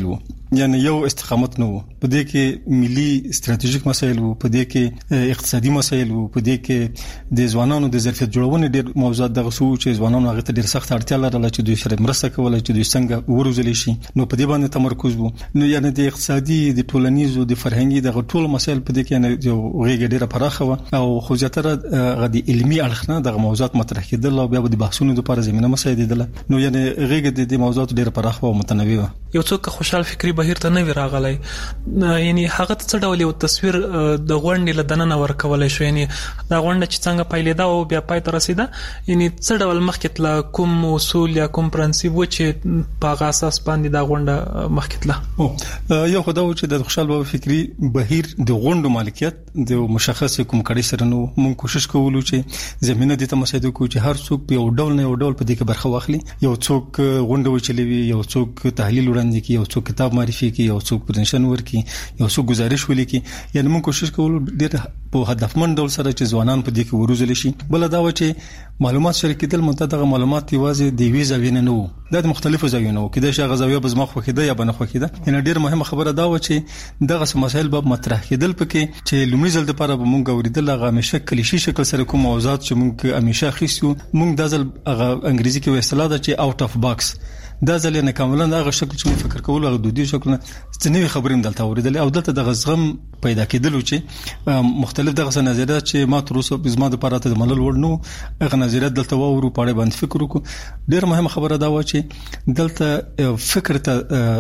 یعنی یو استقامت نه وو، په دې کې ملي ستراتیژیک مسایل وو، په دې کې اقتصادي مسایل وو، په دې کې د ځوانانو د ظرفیت جوړونې ډېر موضوعات دغه سو چې ځوانانو هغه ته ډېر سخت اړتیا لرله چې دوی سره مرسته کوله چې دوی څنګه وروزل شي. نو په دې باندې تمرکز وو. نو یعنی د اقتصادي، د ټولنیزو، د فرهنګي دغه ټول مسایل په دې کې یعنی یو غیږ ډېره پراخه وه او خو زیاتره هغه د علمي اړخ نه دغه موضوعات مطرح کېدل او بیا د بحثونو لپاره زمينه مساعدېدله. نو یعنی غیږ د دې موضوعات ډېره پراخه او متنوع وه. یو څوک خوشحال فکری بهیر ته نه وی راغلی، یعنی هغه څه ډول یو تصویر د غونډې له دننه ورکولای شو، یعنی دا غونډه چې څنګه پیلېده او بیا پای ته رسیده، یعنی څه ډول مخکې تله، کوم اصول یا کوم پرنسپ و چې په هغه اساس باندې دا غونډه مخکې تله؟ یو خو دا و چې د خوشحال بابا فکری بهیر د غونډو مالکیت د مشخص کوم کړي سره نو موږ کوشش کوو چې زمينه د تمسید کو چې هر څوک په یو ډول نه یو ډول په دې کې برخه واخلي. یو څوک غونډه وچلوي، یو څوک تحلیل وړاندې کوي، یو څوک کتاب معرفي کوي، یو څوک پرزنټیشن ورکړي، یو څوک گزارش ولیکي. یعنی موږ کوشش کوو ډېر په هدفمند ډول سره چې ځوانان په دې کې وروزل شي. بل دا و چې معلومات شریکېدل متدغه معلومات یوازې د وی زاویې نه وو، دا د مختلفو زاویو نه وو، کله چې غزاویه بزما خو کېده یا بنه خو کېده. یعنی ډېر مهمه خبره دا و چې دغه مسایل به مطرح کېدل پکې چې لومړي ځل لپاره به موږ اوریدل هغه همیشه کلیشي شکل سره کوم موضوعات چې موږ همیشه خېسو. موږ د ځل هغه انګریزي کې اصطلاح ده چې اوټ اف باکس، دا ځل نه کاملا هغه شکل چې موږ فکر کول هغه دودي شکل نه څنګه خبرې دلته اوریدل او دلته د غزغم پیدا کېدل چې مختلف دغه نظریات چې ما تر اوسه بزما د پاره ته ملل ورنو هغه نظریات دلته وورو پاره باندې فکر وکړو. ډېر مهمه خبره دا و چې دلته فکر ته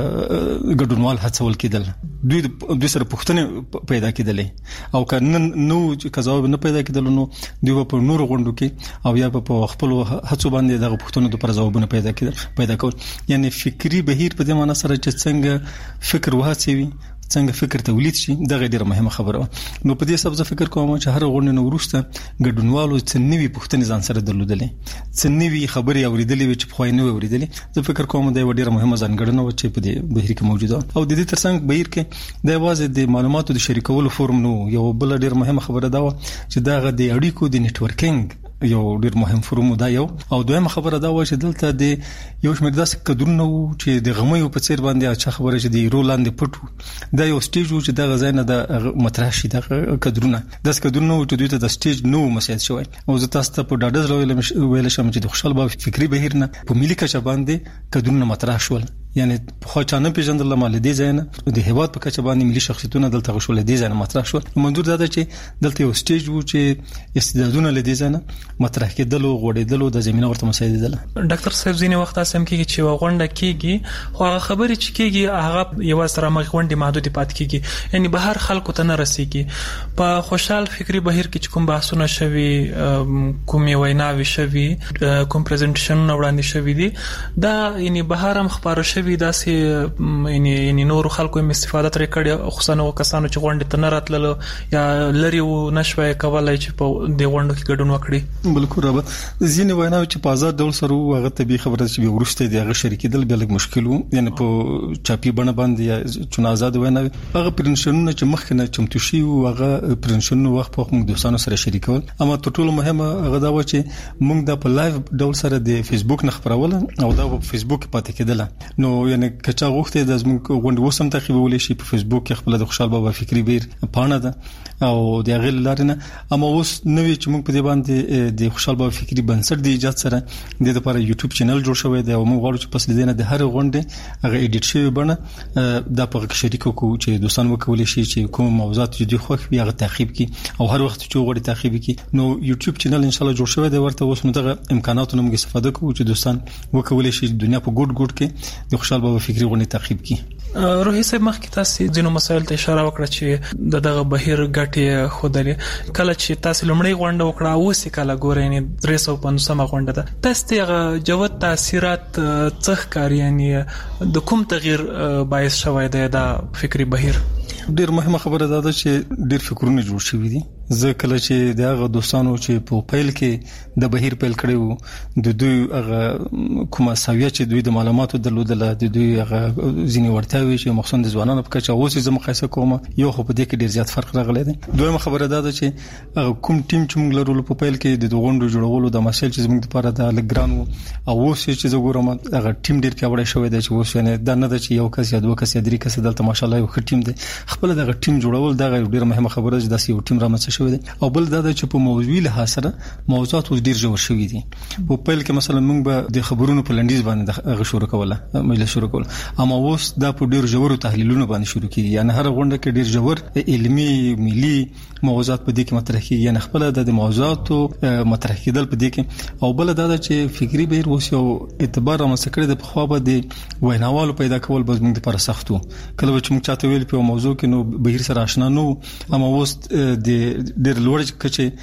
ګډونوال هڅول کېدل، دوی د سره پوښتنه پیدا کېدلې او کنه نو چې ځواب نه پیدا کېدل نو دوی په نور غونډو کې او یا په خپل هڅو باندې دغه پوښتنو د پر ځوابونه پیدا کېدل پیدا کول. یعنی فکری بهیر په دې معنی سره چې څنګه فکر وهڅوي، څنګه فکر تولید شي، دغه ډیره مهمه خبره. نو په دې سبب زه فکر کوم چې هر غونډه نو ورسته ګډونوالو څه نوي پوښتنې ځان سره درلودلې، څه نوي خبرې اوریدلې چې په خوای نه اوریدلې. زه فکر کوم دا ډیره مهمه ځانګړنه و چې په دې بهیر کې موجوده او د دې ترڅنګ بهیر کې د یوازې د معلوماتو د شریکولو فورم نو، یو بل ډیره مهمه خبره دا و چې دغه د اړیکو د نتورکینګ یو ډیر مهم فورم دا یو. او دویمه خبره دا و چې دلته د یو شمېر داسې کډرونه وو چې د غمیو په څیر باندې اچھا خبره چې د ایرولاند پټو دا یو سټیج و چې د غزاینه د مطرح شي د کډرونه داس کډرونه و چې دوی ته د سټیج نو مساعد شوی. او زه تاسو ته په ډاډه ځل ویل شم چې د خوشحال بابا فکری بهیر نه په ملي کچه باندې کډرونه مطرح شول. یعنی خو چانه پیژندل مال دي ځای نه د هیواد په کچه باندې ملي شخصیتونه دلته غشول دي ځای نه مطرح شو. منظور دا ده چې دلته یو سټیج وو چې استعدادونه لدی ځای نه مطرح کېدل او غوړېدل او د زمينه ورته مساعدېدل. ډاکټر صاحب ځینې وخت اسم کېږي چې غونډه کېږي خو هغه خبرې چې کېږي هغه یو سره مخ غونډې محدود پات کېږي، یعنی بهر خلکو ته نه رسیږي. په خوشحال فکری بهیر کې کوم بحثونه شوي، کوم ویناوي شوي، کوم پریزنټیشنونه وړاندې شوي دي، دا یعنی بهر هم خبرو شوي داسې یعنی یعنی نور خلکو هم استفاده ترې کړي، خصوصا کسانو چې غونډې ته نه راتللو یا لري و نشوي کولای چې په دې غونډو کې ګډون وکړي. بالکل رابط ځینې ویناوي چې په آزاد ډول سره هغه طبي خبره چې ورسته دی هغه شریکېدل بیا لږ مشکل وو، یعنی په چاپی بڼه باندې یا چون آزاد ویناوي هغه پرنشنونه چې مخکنه چمتو شي او هغه پرنشنونه وخت په موږ دوستانو سره شریکول. اما تر ټولو مهمه هغه دا و چې موږ د په لایو ډول سره د فیسبوک نه خبرول او دا په فیسبوک پاتې کېدل. نو یعنی کچا غوښته د زموږ غونډه وسم تعقیبول شي په فیسبوک کې خپل د خوشحال بابا فکری بهیر پاڼه ده او د غل لارنه. اما اوس نوې چې موږ په دې باندې د خوشحال بابا فکری بنسټ د ایجاد سره د لپاره یوټیوب چینل جوړ شوی دی او موږ غواړو چې پس دې نه د هر غونډه هغه ایډیټ شوی بڼه د په شریک کو چې دوستان وکول شي چې کوم موضوعات چې خو خو هغه تعقیب کی او هر وخت چې غوړي تعقیب کی. نو یوټیوب چینل ان شاء الله جوړ شوی دی ورته اوس موږ دغه امکاناتو موږ استفاده کوو چې دوستان وکول شي دنیا په ګډ ګډ کې د خوشحال بابا فکری غونډه تعقیب کی. روحي صاحب مخکې تاسو ځینو مسایل ته اشاره وکړه چې د دغه بهیر ګټې خودلې کله چې تاسو لمړی غونډه وکړه او سې کله ګورئ نه درې سوه پنځوسمه غونډه ده تاسو ته جوت تاثیرات څخ کار یعنی د کوم تغییر باعث شوی دی دا فکری بهیر؟ ډیر مهمه خبره ده چې ډیر فکرونه جوړ شوي دي. زه کله چې دغه دوستانو چې په پیل کې د بهیر پیل کړو د دوی هغه کومه ساویه چې دوی د معلوماتو درلودله د دوی هغه ځینې ورته شوی چې مخصوص د ځوانانو په کچه اوس زما مقایسه کوم یو خو په دې کې ډیر زیات فرق راغلی دی. دویمه خبره دا ده چې کوم ټیم چې موږ لرو په پیل کې د غونډو جوړولو د مسایل چې موږ لپاره د لګران او اوس چې زه ګورم هغه ټیم ډیر پیاوړی شوی دی چې اوس نه دا نه ده چې یو کس یا دوه کس یا درې کس دلته ماشاءالله یو ښه ټیم دی. خپل دغه ټیم جوړول دا ډیر مهمه خبره ده چې داسې یو ټیم رامنځته شوی دی. او بل دا ده چې په موضوعي لحاظ سره موضوعات اوس ډیر جوړ شوی دي. په پیل کې مثلا موږ به د خبرونو په لنډیز باندې هغه شروع کوله مجلس شروع کول، اما اوس دا په ډیر جوړو تحلیلونو باندې شروع کیږي. یعنی هر غونډه کې ډیر جوړ علمي ملي موضوعات په دې کې مطرح کیږي. یعنی خپل د موضوعاتو مطرح کېدل په دې کې. او بل دا ده چې فکری بهیر اوس یو اعتبار رامنځته کړی د خو به د ویناوالو پیدا کول به موږ لپاره سخت وو. کله چې موږ چاته ویل په موضوع کې نو بهیر سره آشنا نو، اما اوس د ډیر لوړ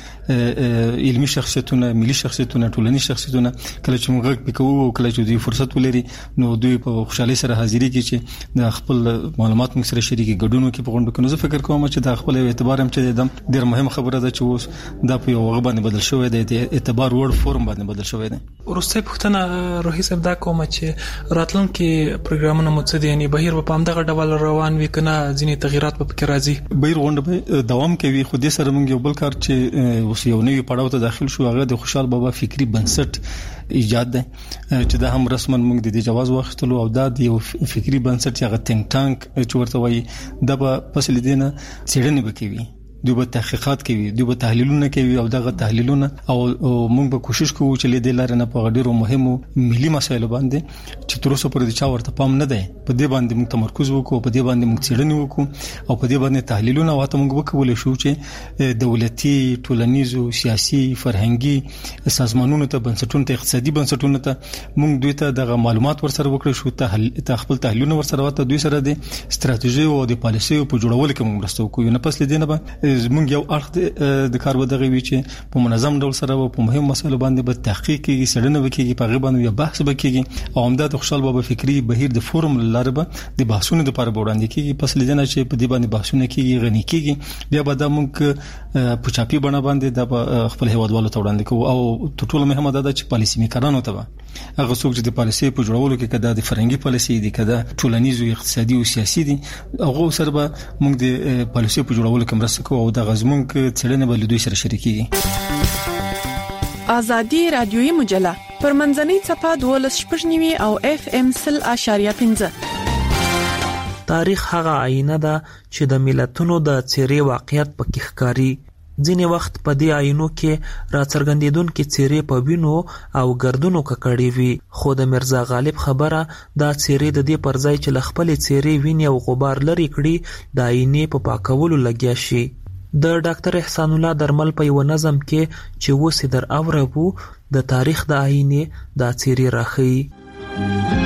کچې علمي شخصیتونه، ملي شخصیتونه، ټولنیز شخصیتونه کله چې موږ وکړو، کله چې دوی فرصت ولري نو دوی په خوشحالي سره حاضرې کی چې د خپل معلومات موږ سره شریکي ګډونو کې په غونډو کې. نو زه فکر کوم چې دا خپل اعتبار هم چې د ډیر مهمه خبره ده چې اوس دا په یو وغه باندې بدل شوی دی، د اعتبار وړ فورم باندې بدل شوی دی. ورسته پښتنه روحي صاحب دا کوم چې راتلونکي پروګرامونه مو څه دي؟ یعنی بهیر په همدغه ډول روان وي کنه ځینې تغیرات په کې راځي؟ بهیر غونډه به دوام کوي، خو دې سره موږ یو بل کار چې اوس یو نوی پړاو ته داخل شو هغه د خوشحال بابا فکری بنسټ ایجاد ده چې دا هم رسما موږ د دې جواز واخیستلو او دا د یو فکری بنسټ هغه تینک ټانک چې ورته وایي دا به پس لیدنه څېړنه وکوي، دوی به تحقیقات کوي، دوی به تحلیلونه کوي او دغه تحلیلونه او موږ به کوشش کوو چې له دې لارې نه په ډیرو مهمو ملي مسایلو باندې چې تر اوسه پورې د چا ورته پام نه دی په دې باندې موږ تمرکز وکړو، په دې باندې موږ څېړنې وکړو او په دې باندې تحلیلونه واته موږ وکولای شو چې دولتي، ټولنیزو، سیاسي، فرهنګي سازمانونو ته، بنسټونو ته، اقتصادي بنسټونو ته موږ دوی ته دغه معلومات ورسره وکړو شو، ته خپل تحلیلونه ورسره واته دوی سره د ستراتیژي او د پالیسي په جوړولو کې موږ مرسته وکړو. نه پس لیدنه به زمونږ یو اړخ د کار ودغه وی چې په منظم ډول سره په مهم مسایلو باندې به تحقیق کیږي، څېړنه وکړي، په غیبه باندې بحث وکړي او همدا د خوشحال بابا فکری بهیر د فورم لاره به د بحثونو لپاره وړاندې کیږي. پس لیدنه چې په دې باندې بحثونه کیږي، غنی کیږي، بیا به د موږ په چاپی بڼه باندې د خپل هیوادوالو ته وړاندې کوو. او تر ټولو مهمه دا ده چې پالیسي میکرانو ته هغه څوک چې د پالیسي په جوړولو کې کده د فرهنګي پالیسي دي، کده ټولنیزو، اقتصادي او سیاسي دي، هغه سره به موږ د پالیسي په جوړولو کې مرسته کوو او د غزمون کې څېړنه به دوی سره شریکيږي. ازادي رادیوي مجله پر منځنۍ صفحه دولس شپږنیوي او اف ام صفر اشاریه پنځه. تاریخ هغه آینه ده چې د ملتونو د څېرې واقعیت پکې ښکاري. ځینې وخت په دې آینو کې راڅرګندېدونکې څېرې په وینو او ګردونو ککړې وي، خو د مرزا غالب خبره دا څېرې د دې پر ځای چې له خپلې څېرې وینې او غبار لرې کړي د آینې په پاکولو لګیا شي. د ډاکټر احسان الله درمل په یو نظم کې چې اوس یې در اوربو د تاریخ د آینې دا څېرې راښيي.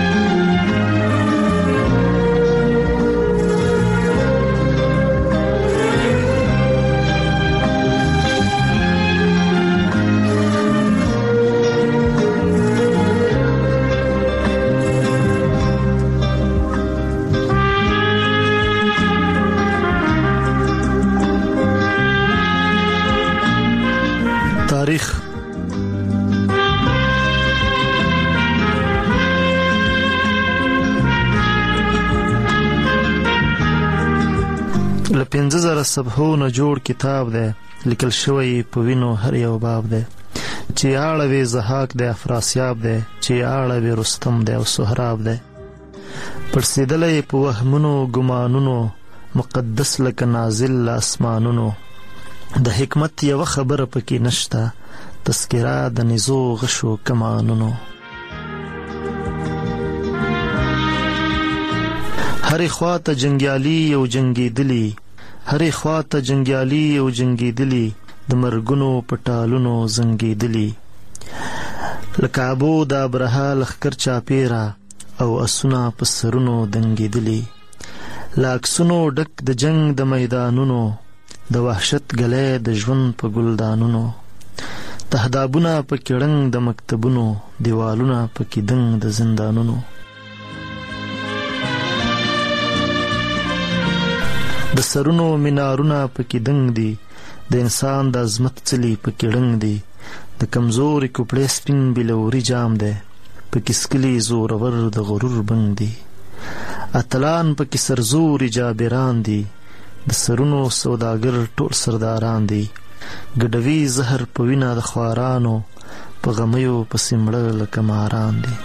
تاریخ له پنځه زره صفحو نه جوړ کتاب دی، لیکل شوی په وینو هر یو باب دی، چې اړوي زهاک دی، افراسیاب دی، چې اړوي رستم دی او سهراب دی، پرسیدلی په وهمونو ګمانونو، مقدس لکه نازل له اسمانونو، د حکمت یوه خبره پکې نشته، تذکره د نزو غشو کمانونو. هرې خواته جنګیالي او جنګېدلي، هرې خواته جنګیالي او جنګېدلي، د مرګونو په ټالونو زنګېدلي، لکه ابو د ابرهه لښکر چاپېره او اسونه په سرونو دنګېدلي، له عکسونو ډک د جنګ د میدانونو، د وحشت ګلی د ژوند په ګلدانونو، تهدابونه پکې ړنګ د مکتبونو، دیوالونه پکې دنګ د زندانونو، د سرونو مینارونه پکې دنګ دي، د انسان د عظمت څلي پکې ړنګ دي، د کمزوري کوپړې سپین بلوري جام دی، پکې سکلي زورور د غرور بنګ دي، اتلان پکې سرزوري جابران دي، د سرونو سوداګر ټول سرداران دي. ګډوي زهر په وینا د خوارانو، په غمیو پسې مړه لکه ماران دي.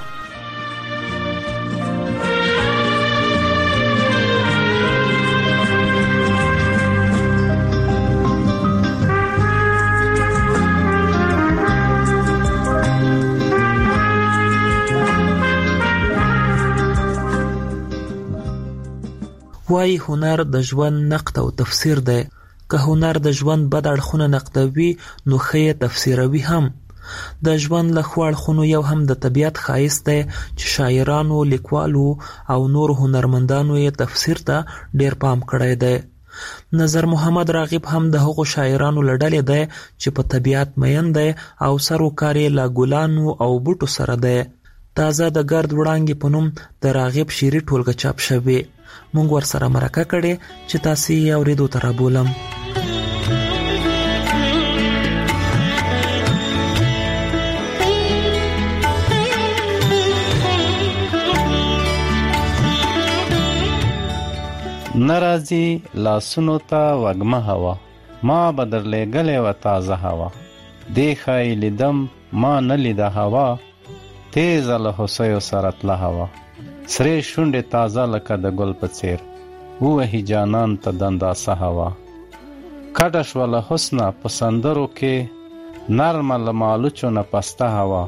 وای هنر د ژوند نقد او تفسیر دی. که هنر د ژوند بد اړخونه نقدوي نو ښه تفسیروي هم. د ژوند له ښو اړخونو یو هم د طبیعت ښایست دی چې شاعرانو، لیکوالو او نور هنرمندانو یې تفسیر ته ډیر پام کړی دی. نظر محمد راغب هم د هغو شاعرانو له ډلې دی چې په طبیعت مین دی او سروکار یې له ګلانو او بوټو سره دی. تازه د ګرد وړانګې په نوم د راغب شعري ټولګه چاپ شوې. مونږ ورسره مرکه کړې چې تاسې یې اورېدو ته رابولم. نرازی لاسونو ته وږمه هوا، ما به درلېږلې وه تازه هوا. دې ښایي لیدم ما نه لیده هوا، تیزه له هوسیو سره تله هوا. سرې شونډې تازه لکه د ګل په څېر، ووهي جانان ته د انداسه هوا. کډه شوه له حسنه په سندرو کې، نرمه له مالوچو نه پسته هوا.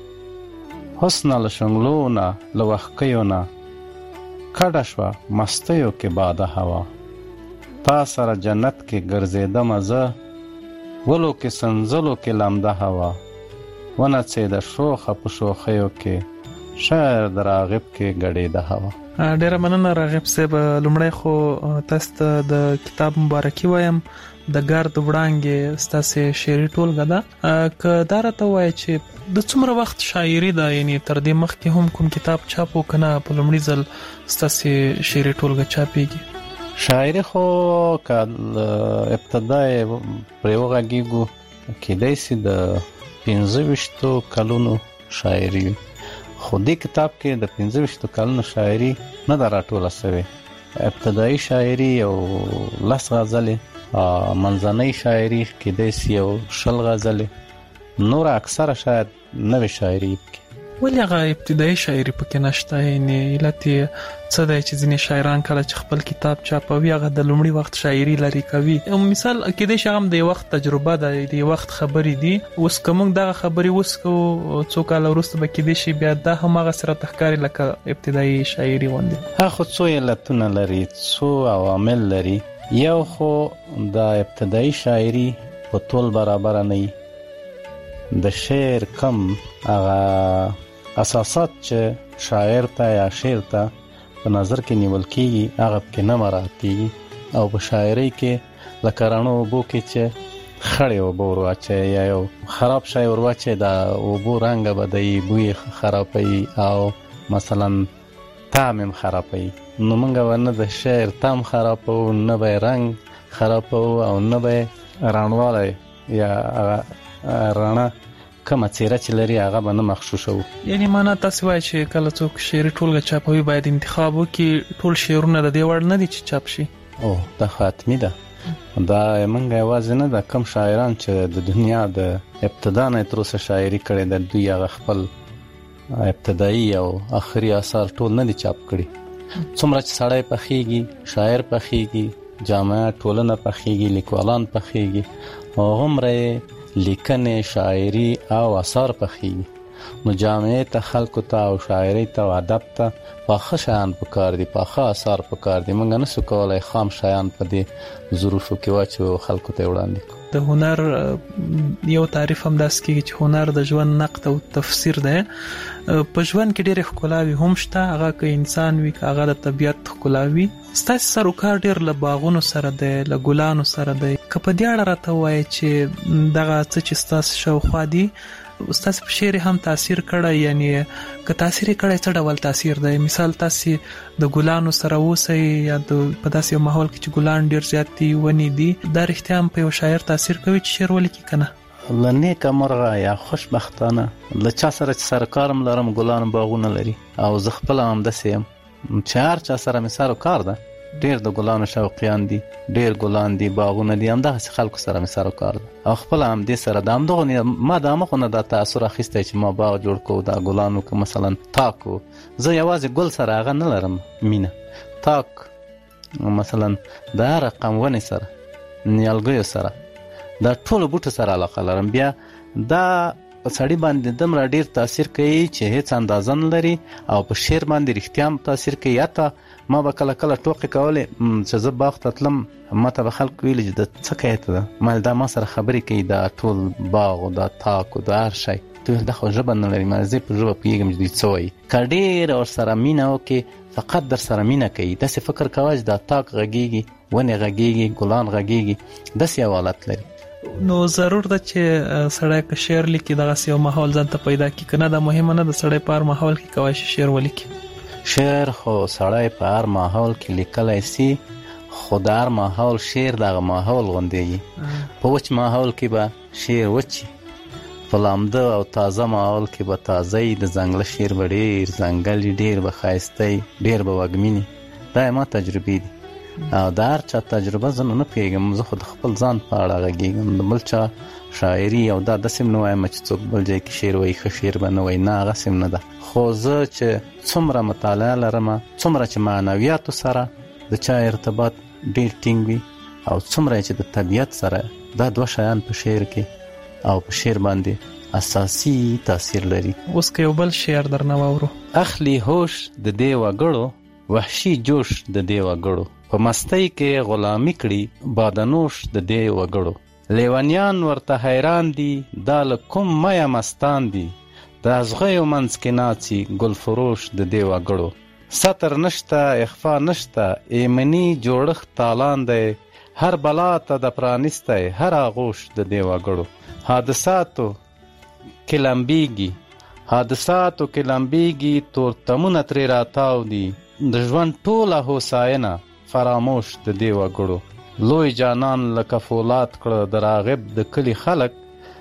حسنه له شنګلو نه له وښکیو نه، کډه شوه مستیو کې باده هوا. تا سره جنت کې ګرځېدمه زه، ولو کې سنځلو کې لمده هوا. ونڅېده شوخه په شوخیو کې، شاعر د راغب کې ګډېده هوا. ډیره مننه راغب صاحب. لومړی خو تاسو ته د کتاب مبارکي وایم. د ګرد وړانګې ستاسې شعري ټولګه ده. که دا راته ووایه چې د څومره وخت شاعري ده، یعنی تر دې مخکې هم کوم کتاب چاپ و که نه په لومړي ځل ستاسې شعري ټولګه چاپېږي؟ شاعري خو که ابتدا یې پرې وغږېږو کیدای سي د پنځه ویشتو کلونو شاعري وي، خو دې کتاب کې د پنځه ویشتو کلونو شاعري نه ده راټوله سوې. ابتدایي شاعري یو لس غزلې، منځنۍ شاعري کیدای سي یو شل غزلې، نور اکثره شاید نوې شاعري پکې. ولې هغه ابتدایي شاعري پکې نشته؟ یعنې علت یې څه دی چې ځینې شاعران کله چې خپل کتاب چاپوي هغه د لومړي وخت شاعري لرې کوي؟ مثال کیدای شي هغه د وخت تجربه ده، د وخت خبرې دي. اوس که موږ دغه خبرې اوس کوو څو کاله وروسته به کیدای شي بیا دا هماغسې راته ښکاري لکه ابتدایي شاعري غوندې. هغه خو څو علتونه لري، څو عوامل لري. یو خو د ابتدایي شاعري په طول برابره نه وي. د شعر کم هغه اساسات چې شاعر ته یا شعر ته په نظر کې نیول کېږي هغه پکې نه مراعات کېږي. او په شاعرۍ کې لکه رڼو اوبو کې چې خړې اوبه ور واچوي یا یو خراب شی ور واچوي، د اوبو رنګ بدوي، بوی خرابوي او مثلا طعم هم خرابوي. نو موږ به نه د شعر طعم خرابوو، نه به رنګ خرابوو او نه به رڼوالی یا رڼا کومه څیره چې لري هغه به نه مغشوشوو. یعنې معنا تاسې وایي چې کله څوک شعري ټولګه چاپوي باید انتخاب وکړي ټول شعرونه د دې وړ نه دي چې چاپ شي؟ او دا حتمي ده. دا موږ یوازې نه ده، کم شاعران چې د دنیا د ابتدا نه تر اوسه شاعري کړې ده دوی هغه خپل ابتدایي او آخري اثار ټول نه دي چاپ کړي. څومره چې سړی پخېږي، شاعر پخېږي، جامعه ټولنه پخېږي، لیکوالان پخېږي، هغومره لیکنې، شاعري او اثار پخېږي. نو جامعه ته، خلکو ته او شاعري ته او ادب ته پاخه شیان پکار دي، پاخه اثار پکار دي. موږ نه سو کولای خام شیان په دې ظروفو کې واچو خلکو ته وړاندې کړو. د هنر یو تعریف هم داس کېږي چې هنر د ژوند نقد او تفسیر دی. په ژوند کې ډېرې ښکلاوي هم شته، هغه که انسان وي که هغه د طبیعت ښکلاوي. ستاسې سروکار ډېر له باغونو سره دی، له ګلانو سره دی. که په دې اړه راته ووایې چې دغه څه چې ستاسې شاوخوا دي ستاسې په شعر هم تاثیر کړی، یعنی که تاثیر یې کړی څه ډول تاثیر دی؟ مثال تاسې د ګلانو سره اوسئ یا په داسې یو ماحول کې چې ګلان ډېر زیات دي، ونې دي، دا رښتیا هم په یو شاعر تاثیر کوي چې شعر ولیکي که نه؟ له نیکه مرغه یا خوشبختانه له چا سره چې سرکارم لرم ګلان باغونه لري او زه خپله همداسې یم. چې هر چا سره مې سر و کار ده، ډیر د ګلانو شوقیان دي، ډیر ګلان دي، باغونه دي، همدغسې خلکو سره مې سر و کار ده او خپله همدې سره د همدغو ما د همخو نه دا تاثر اخیستی چې ما باغ جوړ کړو، دا ګلانو که مثلا تاک و، زه یوازې ګل سره هغه نه لرم مینه، تاک مثلا د هر رقم ونې سره، نیالګیو سره، دا ټولو بوټو سره علاقه لرم. بیا دا په سړي باندې دومره ډیر تاثیر کوي چې هیڅ اندازه نه لري او په شعر باندې رښتیا هم تاثیر کوي. حتی ما به کله کله ټوکې کولې چې زه باغ ته تلم، ما ته به خلک ویلي چې د څه کوې ته ده، ما دا ما سره خبرې کوي، دا ټول باغ او دا تاک او دا هر شی، ته دا خو ژبه نه لري، ما زه په ژبه پوهېږم چې دوی څه وایي. که ډېره ورسره مینه وکړې فقط در سره مینه کوي، داسې فکر کوه چې دا تاک غږېږي، ونې غږېږي، ګلان غږېږي، داسې یو حالت لري. نو ضرور ده چې سړی که شعر لیکي دغسې یو ماحول ځان ته پیدا کړي، که نه دا مهمه نه ده سړی په هر ماحول کې کولی شي شعر ولیکي. شعر خو سړی په هر ماحول کې لیکلی سي، خو د هر ماحول شعر دغه ماحول غوندېږي. په وچ ماحول کې به شعر وچي، په لامده او تازه ماحول کې به تازه وي، د ځنګله شعر به ډېر ځنګل ډېر به ښایسته وي، ډېر به وږمینې. دا ما تجربې دي او د هر چا تجربه زه نو نه پوهېږم، زه خو د خپل ځان په اړه غږېږم، د بل چا شاعري او دا داسې هم نه وایم چې څوک بل ځای کې شعر وایي ښه شعر به نه وایي، نه هغسې هم نه ده. خو زه چې څومره مطالعه لرم، څومره چې معنویاتو سره د چا ارتباط ډېر ټینګ وي او څومره چې د طبیعت سره، دا دوه شیان په شعر کې او په شعر باندې اساسي تاثیر لري. اوس که یو بل شعر درنه واورو. اخلي هوش د دې وګړو، وحشي جوش د دې وګړو، په مستۍ کې غلامي کړي بادنوش د دې وګړو، لیونیان ورته حیران دي دا له کوم میا مستان دي، د ازغیو منځ کې ناڅي ګل فروش د دې وګړو، ستر نشته اخفا نشته ایمني جوړښت تالان دی، هر بلا ته د پرانستی هر آغوش د دې وګړو، حادثاتو کې لمبیږي حادثاتو کې لمبیږي تورتمونه ترې راتاو دي، د ژوند ټوله هوساینه فراموش د دې وګړو، لوی جانان لکه فولاد کړه د راغب د کلي خلک،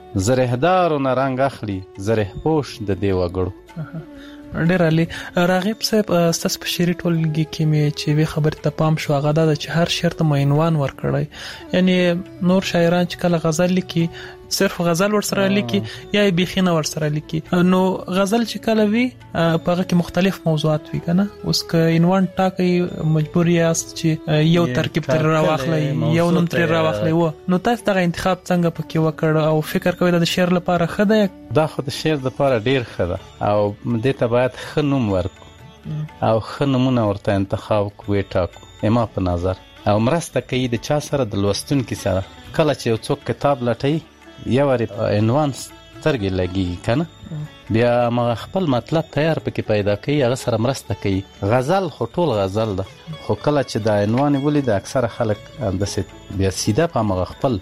زرهدارو نه رنګ اخلي زره پوش د دې وګړو. ډېر عالي. راغب صاحب ستاسو په شعري ټولګي کې مې چې یوې خبرې ته پام شو، هغه دا ده چې هر شعر ته مو عنوان ورکړی، یعنې نور شاعران چې کله غزل لیکي صرف غزل ورسره لیکي یا یې بیخي نه ورسره لیکي، نو غزل چې کله وي په هغه کې مختلف موضوعات وي که نه. اوس که عنوان ټاکئ مجبور یاست چې یو ترکیب ترې راواخلئ، یو نوم ترې راواخلئ، و نو تاسو دغه انتخاب څنګه پکې وکړ او فکر کوئ دا د شعر لپاره ښه ده؟ دا خو د شعر لپاره ډېر ښه ده او دې ته باید ښه نوم ورکړو او ښه نومونه ورته انتخاب کړو، وټاکو اما په نظر، او مرسته کوي د چا سره، د لوستونکي سره. کله چې یو څوک کتاب لټوي یو وارې عنوان سترګې لګېږي که نه، بیا همغه خپل مطلب تیار پکې پیدا کوي، هغه سره مرسته کوي. غزل خو ټول غزل ده، خو کله چې دا عنوان یې ولید اکثره خلک همداسې بیا سیده په همغه خپل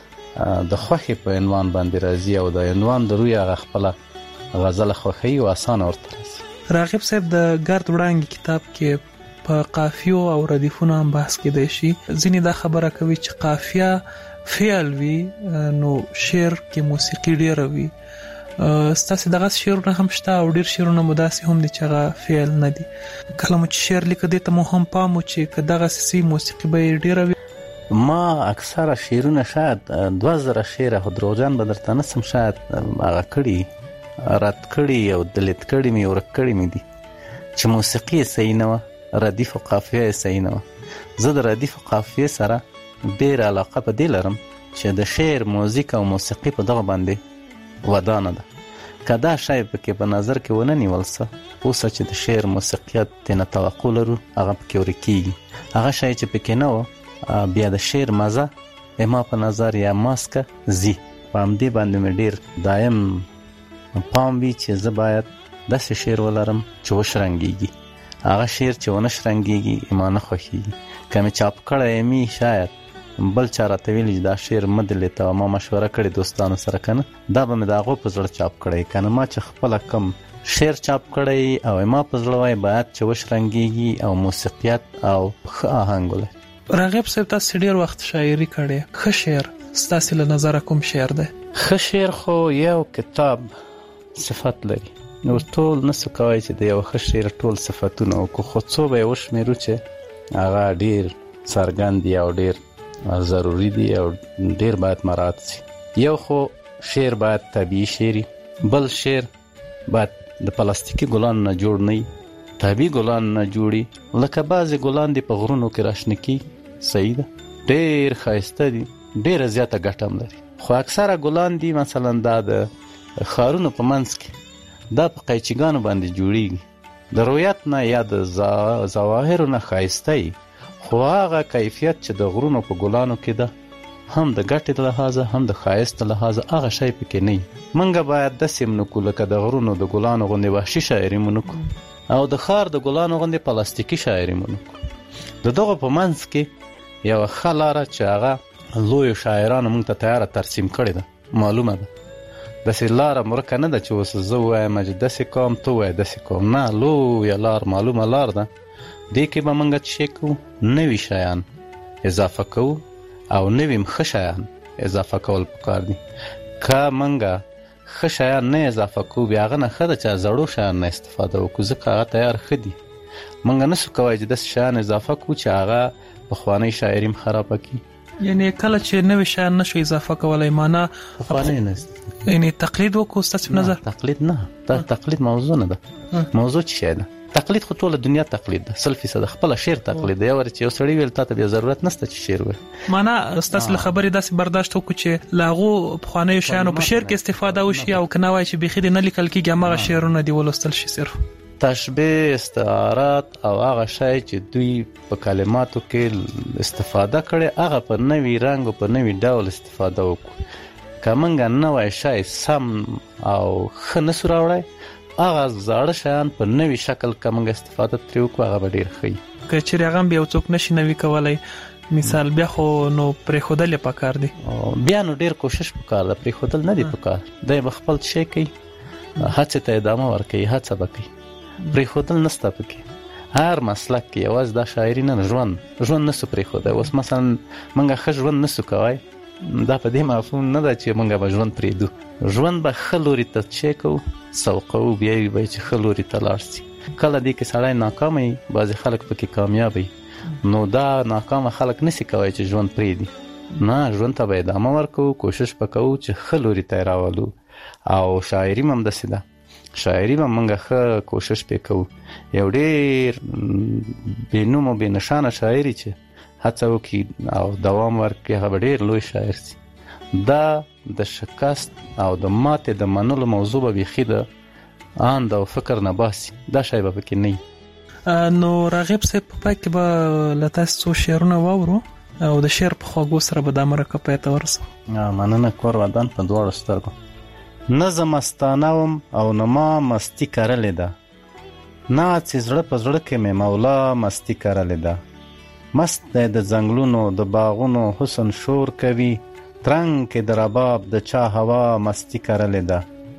د خوښې په عنوان باندې راځي او د عنوان د روی هغه خپله غزله خوښوي او اسانه ورته راځي. راغب صاحب د ګرد وړانګې کتاب کې په قافیو او ردیفونو هم بحث کېدی شي، ځینې دا خبره کوي چې قافیه فعل وي نو شعر کې موسیقي ډیره وي. ستاسې دغسې شعرونه هم شته او ډېر شعرونه مو داسې هم دي چې هغه فعل نه دي. کله مو چې شعر لیکه دې ته مو هم پام و چې که دغسې سي موسیقي به یې ډیره وي؟ ما اکثره شعرونه شاید دوه زره شعره، خو دروغجن به درته نسم، شاید هغه کړي رد کړي او دلیت کړي مې ورک کړي مې دي چې موسیقي یې صحیح نه وه، ردیف او قافیه یې صحیح نه وه. زه د ردیف او قافیې سره ډېر علاقه په دې لرم چې د شعر موزیک او موسیقي په دغه باندې ودانه ده. که دا شی پکې په نظر کې ونه نیول څه اوسه چې د شعر موسیقیت تېنه توقع لرو هغه پکې ورکېږي. هغه شی چې پکې نه و بیا د شعر مزه اما په نظر یا ماسکه ځي. په همدې باندې مې ډېر دایم پام وي چې زه باید داسې شعر ولرم چې وشرنګېږي. هغه شعر چې ونه شرنګېږي اما نه خوښېږي. که مې چاپ کړی امي شاید بل چا راته ویلي چې دا شعر مه دې لیته، ما مشوره کړې دوستانو سره که نه، دا به مې د هغو په زړه چاپ کړی. که نه ما چې خپله کم شعر چاپ کړی او ما په زړه وای باید چې وشرنګېږي او موسیقیت او ښه آهنګ ولري. راغب صاحب تاسې ډېر وخت شاعري کړې، ښه شعر ستاسې له نظره کوم شعر دی؟ ښه شعر خو یو کتاب صفت لري، نو ټول نسو کوي چې د یو ښه شعر ټول صفتونه وکړو، خو څو به یې وشمېرو چې هغه ډېر څرګند دي او ډېر ضروري دي او ډېر باید مراعات شي. یو خو شعر باید طبیعي شعر، بل شعر باید د پلاستیکي ګلانو نه جوړ نه وي، طبیعي ګلان نه جوړي. لکه بعضې ګلان دي په غرونو کې راشنه کېږي، صحیح ده، ډېر ښایسته دي، ډېره زیاته ګټه هم لري. خو اکثره ګلان دي مثلا دا د ښارونو په منځ کې دا په قیچیګانو باندې جوړیږي، د رویت نه یا د ظواهرو نه ښایسته وي، خو هغه کیفیت چې د غرونو په ګلانو کې ده هم د ګټې د لحاظه هم د ښایست د لحاظه هغه شی پکې نه وي. موږ باید داسې م نکړو لکه د غرونو د ګلانو غوندې وحشي شاعري مو نکړو او د ښار د ګلانو غوندې پلاستیکي شاعري مو نکړو. د دغو په منځ کې یوه ښه لاره چې هغه لویو شاعرانو موږ ته تیاره ترسیم کړې ده، معلومه ده، داسې لاره مرکه نه ده چې اوس زه ووایم چې داسې کوم ته ووایه داسې کوم، نه، لویه لار معلومه لار ده. دې کې به موږ څه شی کوو، نوي شیان اضافه کوو او نوي ښه شیان اضافه کول پکار دي. که موږ ښه شیان نه اضافه کوو بیا هغه نه ښه ده چې زړو شیان نه استفاده وکړو، ځکه هغه تیار ښه دي. موږ نسو کولی چې داسې شیان اضافه کړو چې هغه پخوانۍ شاعري هم خرابه کړي. یعنی کله چې نوي شیان نشو اضافه کولی معنا پخوانۍ نه یعنی تقلید وکړو. ستاسو په نظر تقلید نه، دا تقلید موضوع نه ده. موضوع څه شی ده؟ تقلید خو ټوله دنیا تقلید ده، سل فیصده خپله شعر تقلید ده. یو وار چې یو سړی ویل تا ته بیا ضرورت نشته چې شعر ووایې، معنا ستاسو له خبرې داسې برداشت وکړو چې له هغو پخوانیو شیانو په شعر کې استفاده وشي او که نه وایي چې بیخي دې نه لیکل کېږي هماغه شعرونه دې ولوستل شي. صرف تشبیه، استعارات او هغه شی چې دوی په کلماتو کې استفاده کړي هغه په نوي رنګ او په نوي ډول استفاده وکړو. که موږ نوی شی سم او ښه نسو راوړی، هغه زاړه شیان په نوي شکل که موږ استفاده ترې وکړو هغه به ډېر ښه وي. که چېرې هغه هم بیا یو څوک نشي نوي کولی مثال، بیا خو نو پرېښودل یې پکار دي. بیا نو ډېر کوشش پکار ده، پرېښودل نه دي پکار. دی به خپل شی کوي، هڅې ته ادامه ورکوي، هڅه به کوي، پرېښودل نسته پکې. هر مسلک کې یوازې دا شاعري نه، ژوند ژوند نسو پرېښودی. اوس مثلا موږ ښه ژوند نسو کوی، دا په دې مفهوم نه ده چې موږ به ژوند پرېږدو. ژوند به ښه لوري ته څه کوو، سوقوو، بیا یې به چې ښه لوري ته لاړ شي. کله دې کې سړی ناکامه وي، بعضې خلک پکې کامیاب وي، نو دا ناکامه خلک نسي کوی چې ژوند پرېږدي. نه، ژوند ته به ادامه ورکوو، کوشش به کوو چې ښه لوري ته یې راولو. او شاعري هم همداسې ده، شاعري به موږ ښه کوشش پې کوو. یو ډېر بې نوم او بې نشانه شاعري چې هڅه وکړي او دوام ورکړي هغه به ډېر لوی شاعر شي. دا د شکست او د ماتې د منلو موضوع به بیخي د اند او فکر نه باسي، دا شی به پکې نه وي. نو راغب صاحب په پای کې به له تاسو څو شعرونه واورو او د شعر په خواږو سره به دا مرکه پای ته ورسوو. مننه کور ودان په دواړو سترګو. نه زه مستانه وم او نه ما مستي کرلې ده، ناڅې زړه په زړه کې مې مولا مستي کرلې ده. مست دی د ځنګلونو د باغونو حسن شور کوي، ترنګ کې د رباب د چا هوا مستی کرلې ده.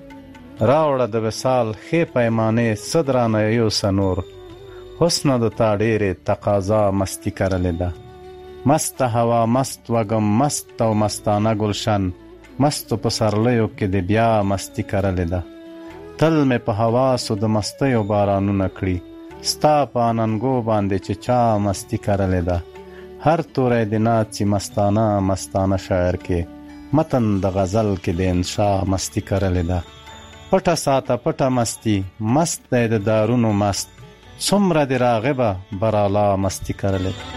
راوړه د وصال ښې پیمانې څه درانه یوسه نور، حسنه د تا ډېرې تقاضا مستی کرلې ده. مست هوا، مست وږم، مست او مستانه ګلشن، مستو په سرلیو کې د بیا مستی کرلې ده. تل مې په حواسو د مستیو بارانونه کړي، ستا په اننګو باندې چې چا مستی کرلې ده. هر توری د ناڅي مستانه مستانه شاعر کې، متن د غزل کې د انشا مستی کرلې ده. پټه ساته پټه مستی، مست دی د دارونو مست، څومره د راغبه برالا مستی کرلې ده.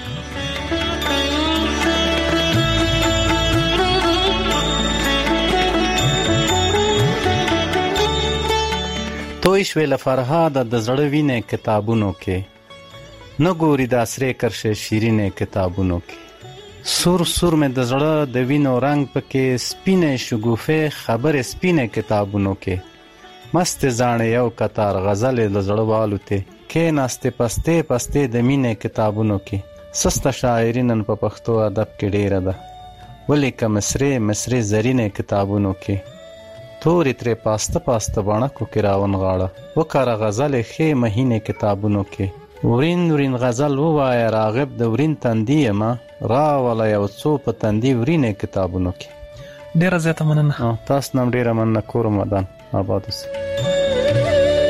توی شوې له فرهاده د زړه وینې کتابونو کې، نه ګوري د عصرې کرښې شیرینې کتابونو کې. سور سور مې د زړه د وینو رنګ پکې، سپینې شګوفې خبرې سپینې کتابونو کې. مستې زاڼې یو کتار غزلې د زړه والوتې، کېناستې پستې پستې د مینې کتابونو کې. سسته شاعري نن په پښتو ادب کې ډېره ده، ولیکه مصرې مصرې زرینې کتابونو کې. تورې ترې پاسته پاسته بڼکو کې راونغاړه، وکره غزلې ښې مهینې کتابونو کې. ورین ورین غزل ووایه راغب د ورین تندي یمه، راوله یو څو په تندي ورینې کتابونو کې. ډېره زیاته مننه. تاسو نه هم ډېره مننه. کور ودان آباد اوسئ.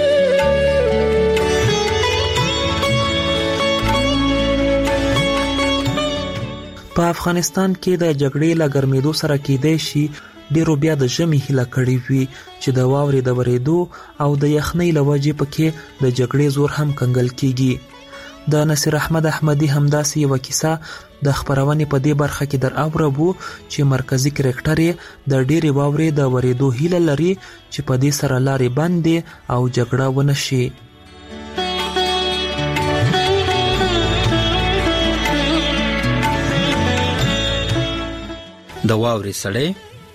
په افغانستان کې د جګړې له ګرمېدو سره کېدای شي ډیرو بیا د ژمي هیله کړې وي چې د واورې د ورېدو او د یخنۍ له وجې پکې د جګړې زور هم کنګل کیږي. د نصیر احمد احمدي همداسې یوه کیسه د خپرونې په دې برخه کې در اوربو چې مرکزی کرکټر یې د ډیرې واورې د ورېدو هیله لري چې په دې سره لارې بندې او جګړه ونه شي. د واورې سړی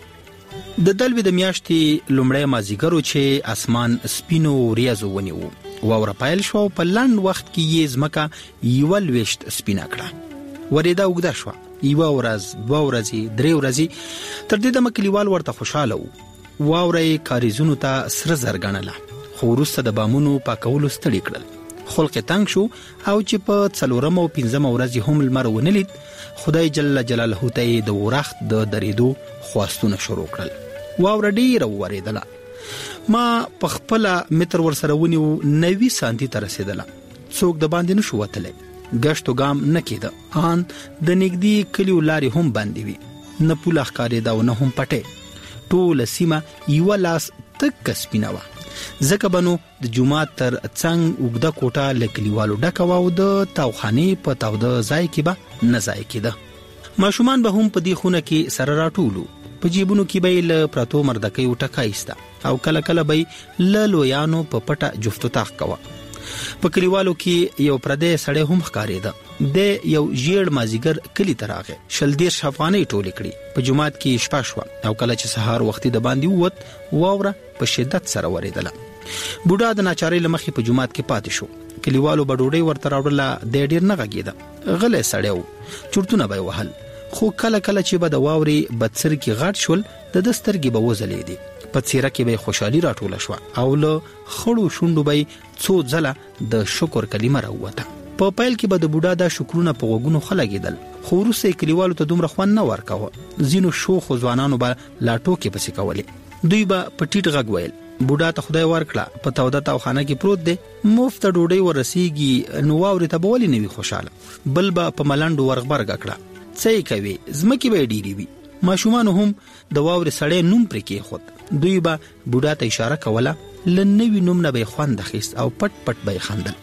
د دلوي د میاشتې لومړی مازیګرو چې اسمان سپینو وریځو ونیو. واوره پیل شو په لنډ وخت کې یې ځمکه یوه لویشت سپینه کړه. ورېده اوږده شوه، یوه ورځ، دوه ورځې، درې ورځې، تر دې دمه کلیوال ورته خوشحاله وو. واوره یې کاریزونو ته سره زر ګڼله، خو وروسته د بامونو پاکولو ستړي کړل. خلق تنګ شو او چې په څلورمه او پنځمه ورځ هم لمر ونه لید، خدای جل جلاله ته د ورخت د درېدو خواستونه شروع کړل. واوره ډیره ورېدله. ما په خپل متر ورسره ونیو نوي سانتي ته رسیدله. څوک د باندې نشو وتلی، گشت و ګام نه کېده. آن د نږدې کلیو لارې هم بندې وي، نه پوله ښکارېده او نه هم پټې. ټوله سیمه یوه لاس تکه سپینه وه. ځکه به نو د جومات تر څنګ اوږده کوټه له کلیوالو ډکه وه او د تاوخانې په تاوده ځای کې به نه ځای کېده. ماشومان به هم په دې خونه کې سره راټولو. په جیبونو کې به یې له پرتو مردکیو ټکه ایسته او کله کله به یې له لویانو په پټه جفت و طاق کوه. په کلیوالو کې یو پردی سړی هم ښکارېده. د یو ژیړ مازیګر کلي ته راغی، شل دېرش افغانۍ ټولې کړې. په جومات کې شپه شوه او کله چې سهار وختي د باندې ووت، واوره په شدت سره ورېدله. بوډا د ناچارۍ له مخې په جومات کې پاتې شو. کلیوالو به ډوډۍ ورته راوړله، دی ډېر نه غږېده، غلی سړی و، چورتونه به یې وهل. خو کله کله چې به د واورې بدسرکي غټ شول، د ده سترګې به وځلېدې. په څېره کې به خوشحالي راټوله شوه او له خړو شونډو به څو ځله د شکر کلمه راووته. په پیل کې به د بوډا دا شکرونه په غوږونو ښه لګېدل، خو وروسته یې کلیوالو ته دومره خوند نه ورکوه. ځینو شوخو ځوانانو به لا ټوکې پسې کولې. دوی به په ټیټ غږ ویل، بوډا ته خدای ورکړه، په توده تاوخانه کې پروت دی، مفته ډوډۍ ورسیږي، نو واورې ته به ولې نه وي خوشحاله. بل به په ملنډو ورغبرګه کړه، څه یې کوې، ځمکې به یې ډېرې وي. ماشومانو هم د واورې سړی نوم پرې کېښود. دوی به بوډا ته اشاره کوله، له نوي نوم نه به یې خوند اخیست او پټ پټ به یې خندل.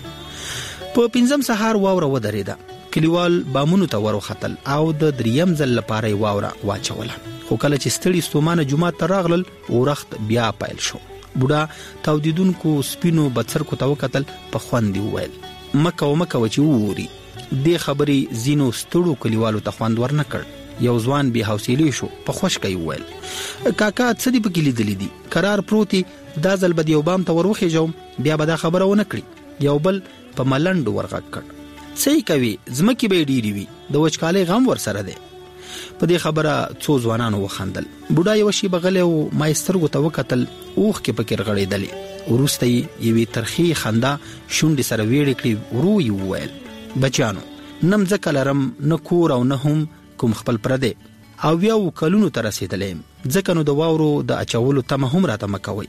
په پنځم سهار واوره ودرېده. کلیوال بامونو ته وروختل او د دریم ځل لپاره یې واوره واچوله. خو کله چې ستړي ستومانه جومات ته راغلل، ورخت بیا پیل شو. بوډا تاودیدونکو سپینو بڅرکو ته وکتل، په خوند یې وویل، مه کوه مه کوه چې ووري. دې خبرې ځینو ستړو کلیوالو ته خوند ورنه کړ. یو ځوان بې حوصلې شو، په خوشکه یې وویل، کاکا څه دې پکې لیدلي دي؟ کرار پروت یې، دا ځل به د یو بام ته ور وخېژوم، بیا به دا خبره ونه کړي. یو بل په ملنډو ورغږ کړ، څه یې کوي، ځمکې به یې ډېرې وي، د وچکالۍ غم ورسره دی. په دې خبره څو ځوانانو وخندل. بوډا یوه شېبه غلی و، ما یې سترګو ته وکتل، اوښکې پکې رغړېدلې. وروسته یې یوې ترخې خندا شونډې سره ویړې کړې. ورو یې وویل، بچیانو، نه مځکه لرم، نه کور او نه هم کوم خپل پردی، او یو کلونو ته رسېدلی یم، ځکه نو د واورو د اچولو تمه هم راته مه کوئ.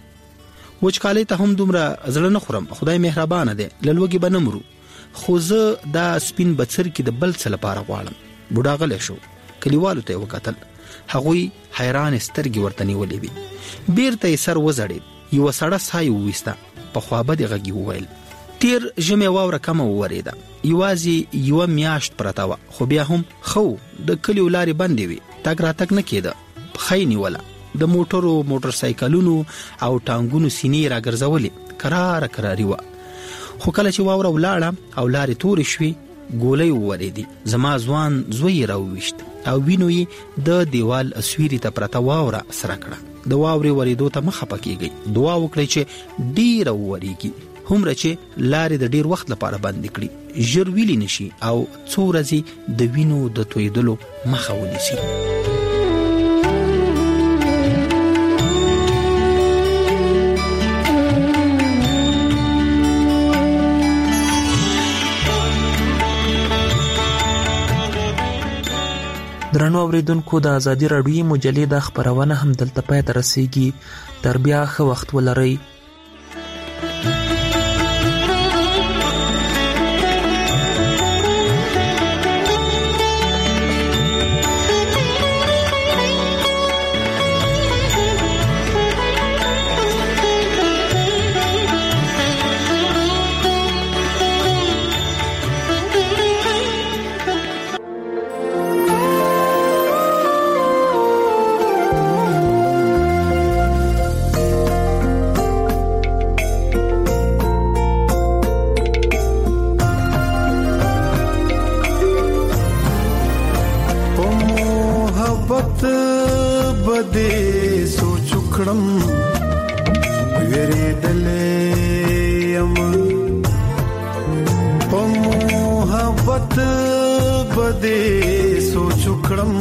وچکالۍ ته هم دومره زړه نه خورم، خدای مهربانه دی، له لوږې به نه مرو، خو زه دا سپین بڅرکي د بل څه لپاره غواړم. بوډا غلی شو، کلیوالو ته یې وکتل. هغوی حیرانې سترګې ورته نیولې وې. بیرته یې سر وځړېد، یوه سړه ساه یې وویسته، په خوابدې غږ یې وویل، تیر ژمې واوره کمه وورېده، یوازې یوه میاشت پرته وه، خو بیا هم ښه، د کلیو لارې بندې وې، تګ راتګ نه کېده، پښه یې نیوله، د موټرو موټر سایکلونو او ټانګونو سینې راګرځولې، کراره کراري وه. خو کله چې واوره ولاړه او لارې تورې شوې، ګولۍ وورېدې. زما ځوان زوی یې راوویشت او وینو یې د دیوال سویري ته پرته واوره سره کړه. د واورې ورېدو ته مه خفه کېږئ، دعا وکړئ چې ډېره وورېږي، هومره چې لارې د ډېر وخت لپاره بندې کړي، ژر ویلې نشي او څو ورځې د وینو د تویدلو مخه ونیسي. درنو اوریدونکو، د ازادي راډیوي مجلې د خپرونه هم دلته پای ته رسیږي. تر بیا ښه وخت ولرئ. بده سوچ کړم ویریدلې یم په محبت بده سوچ کړم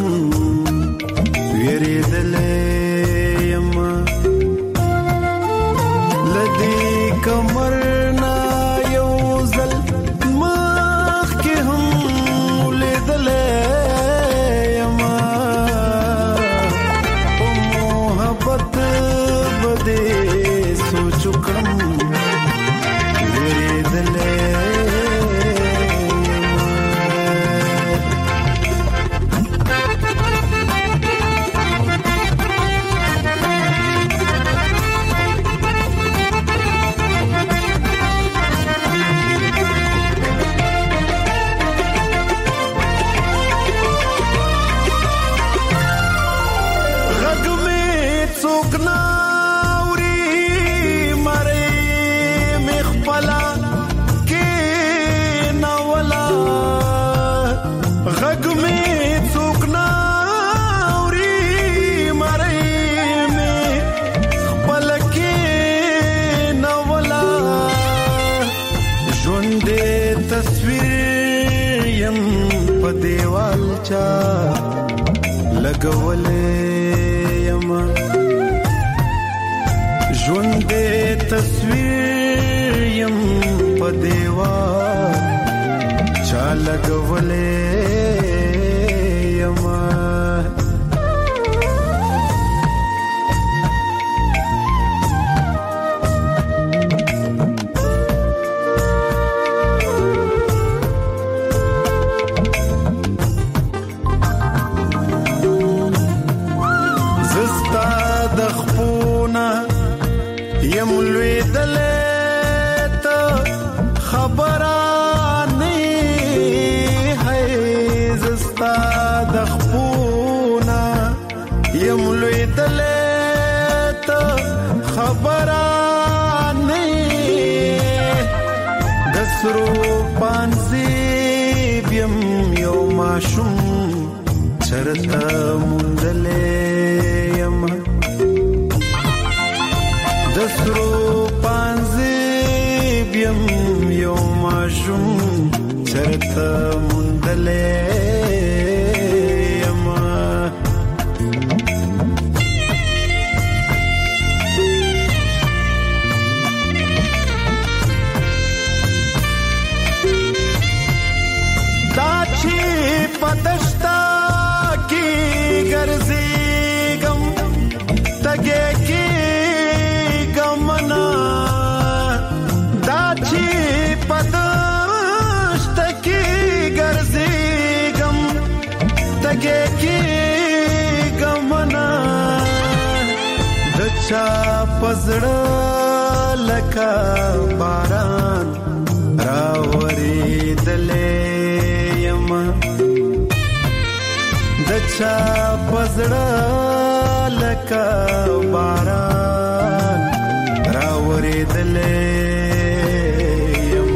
ویریدلې یم لدی کمر نا یو زل مخ کې هم لیدلې یم په محبت بده سوچ کړم ویریدلې لګولې یم ژوند دې تصویر یم په دیوال چا لګولې یم سرو پانزی بیم یو ماشوم چرتا مندلے یم دسرو پانزی بیم یو ماشوم چرتا مندلے یم پدشتا کی گرزی گم تگے کی گمنا داچی پدشتا کی گرزی گم تگے کی گمنا دچا پزڑا لکا باران راوری دلے دچا پزړه لکه باران راورېدلې یم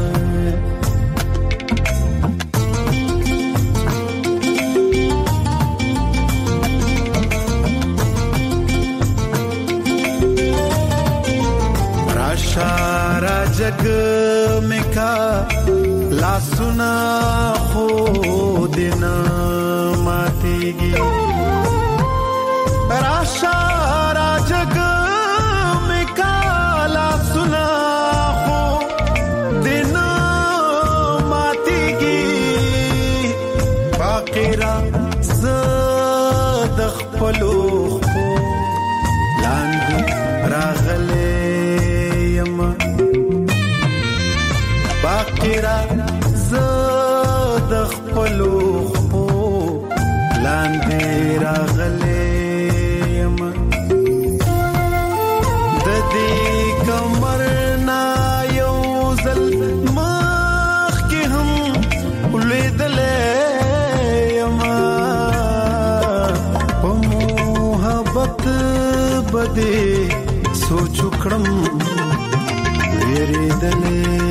राशा राजग में का लासुना खो देना मातेगी राशा राजग में का लासुना खो देना मातेगी बाकीरा ज़दख पलूख लांगी रागले باقیرا زد خپلو خپو لاندې راغلیم د دې کمر نا یو زل مخ کې هم ولیدلې یم په محبت بده سوچ کړم ویریدلې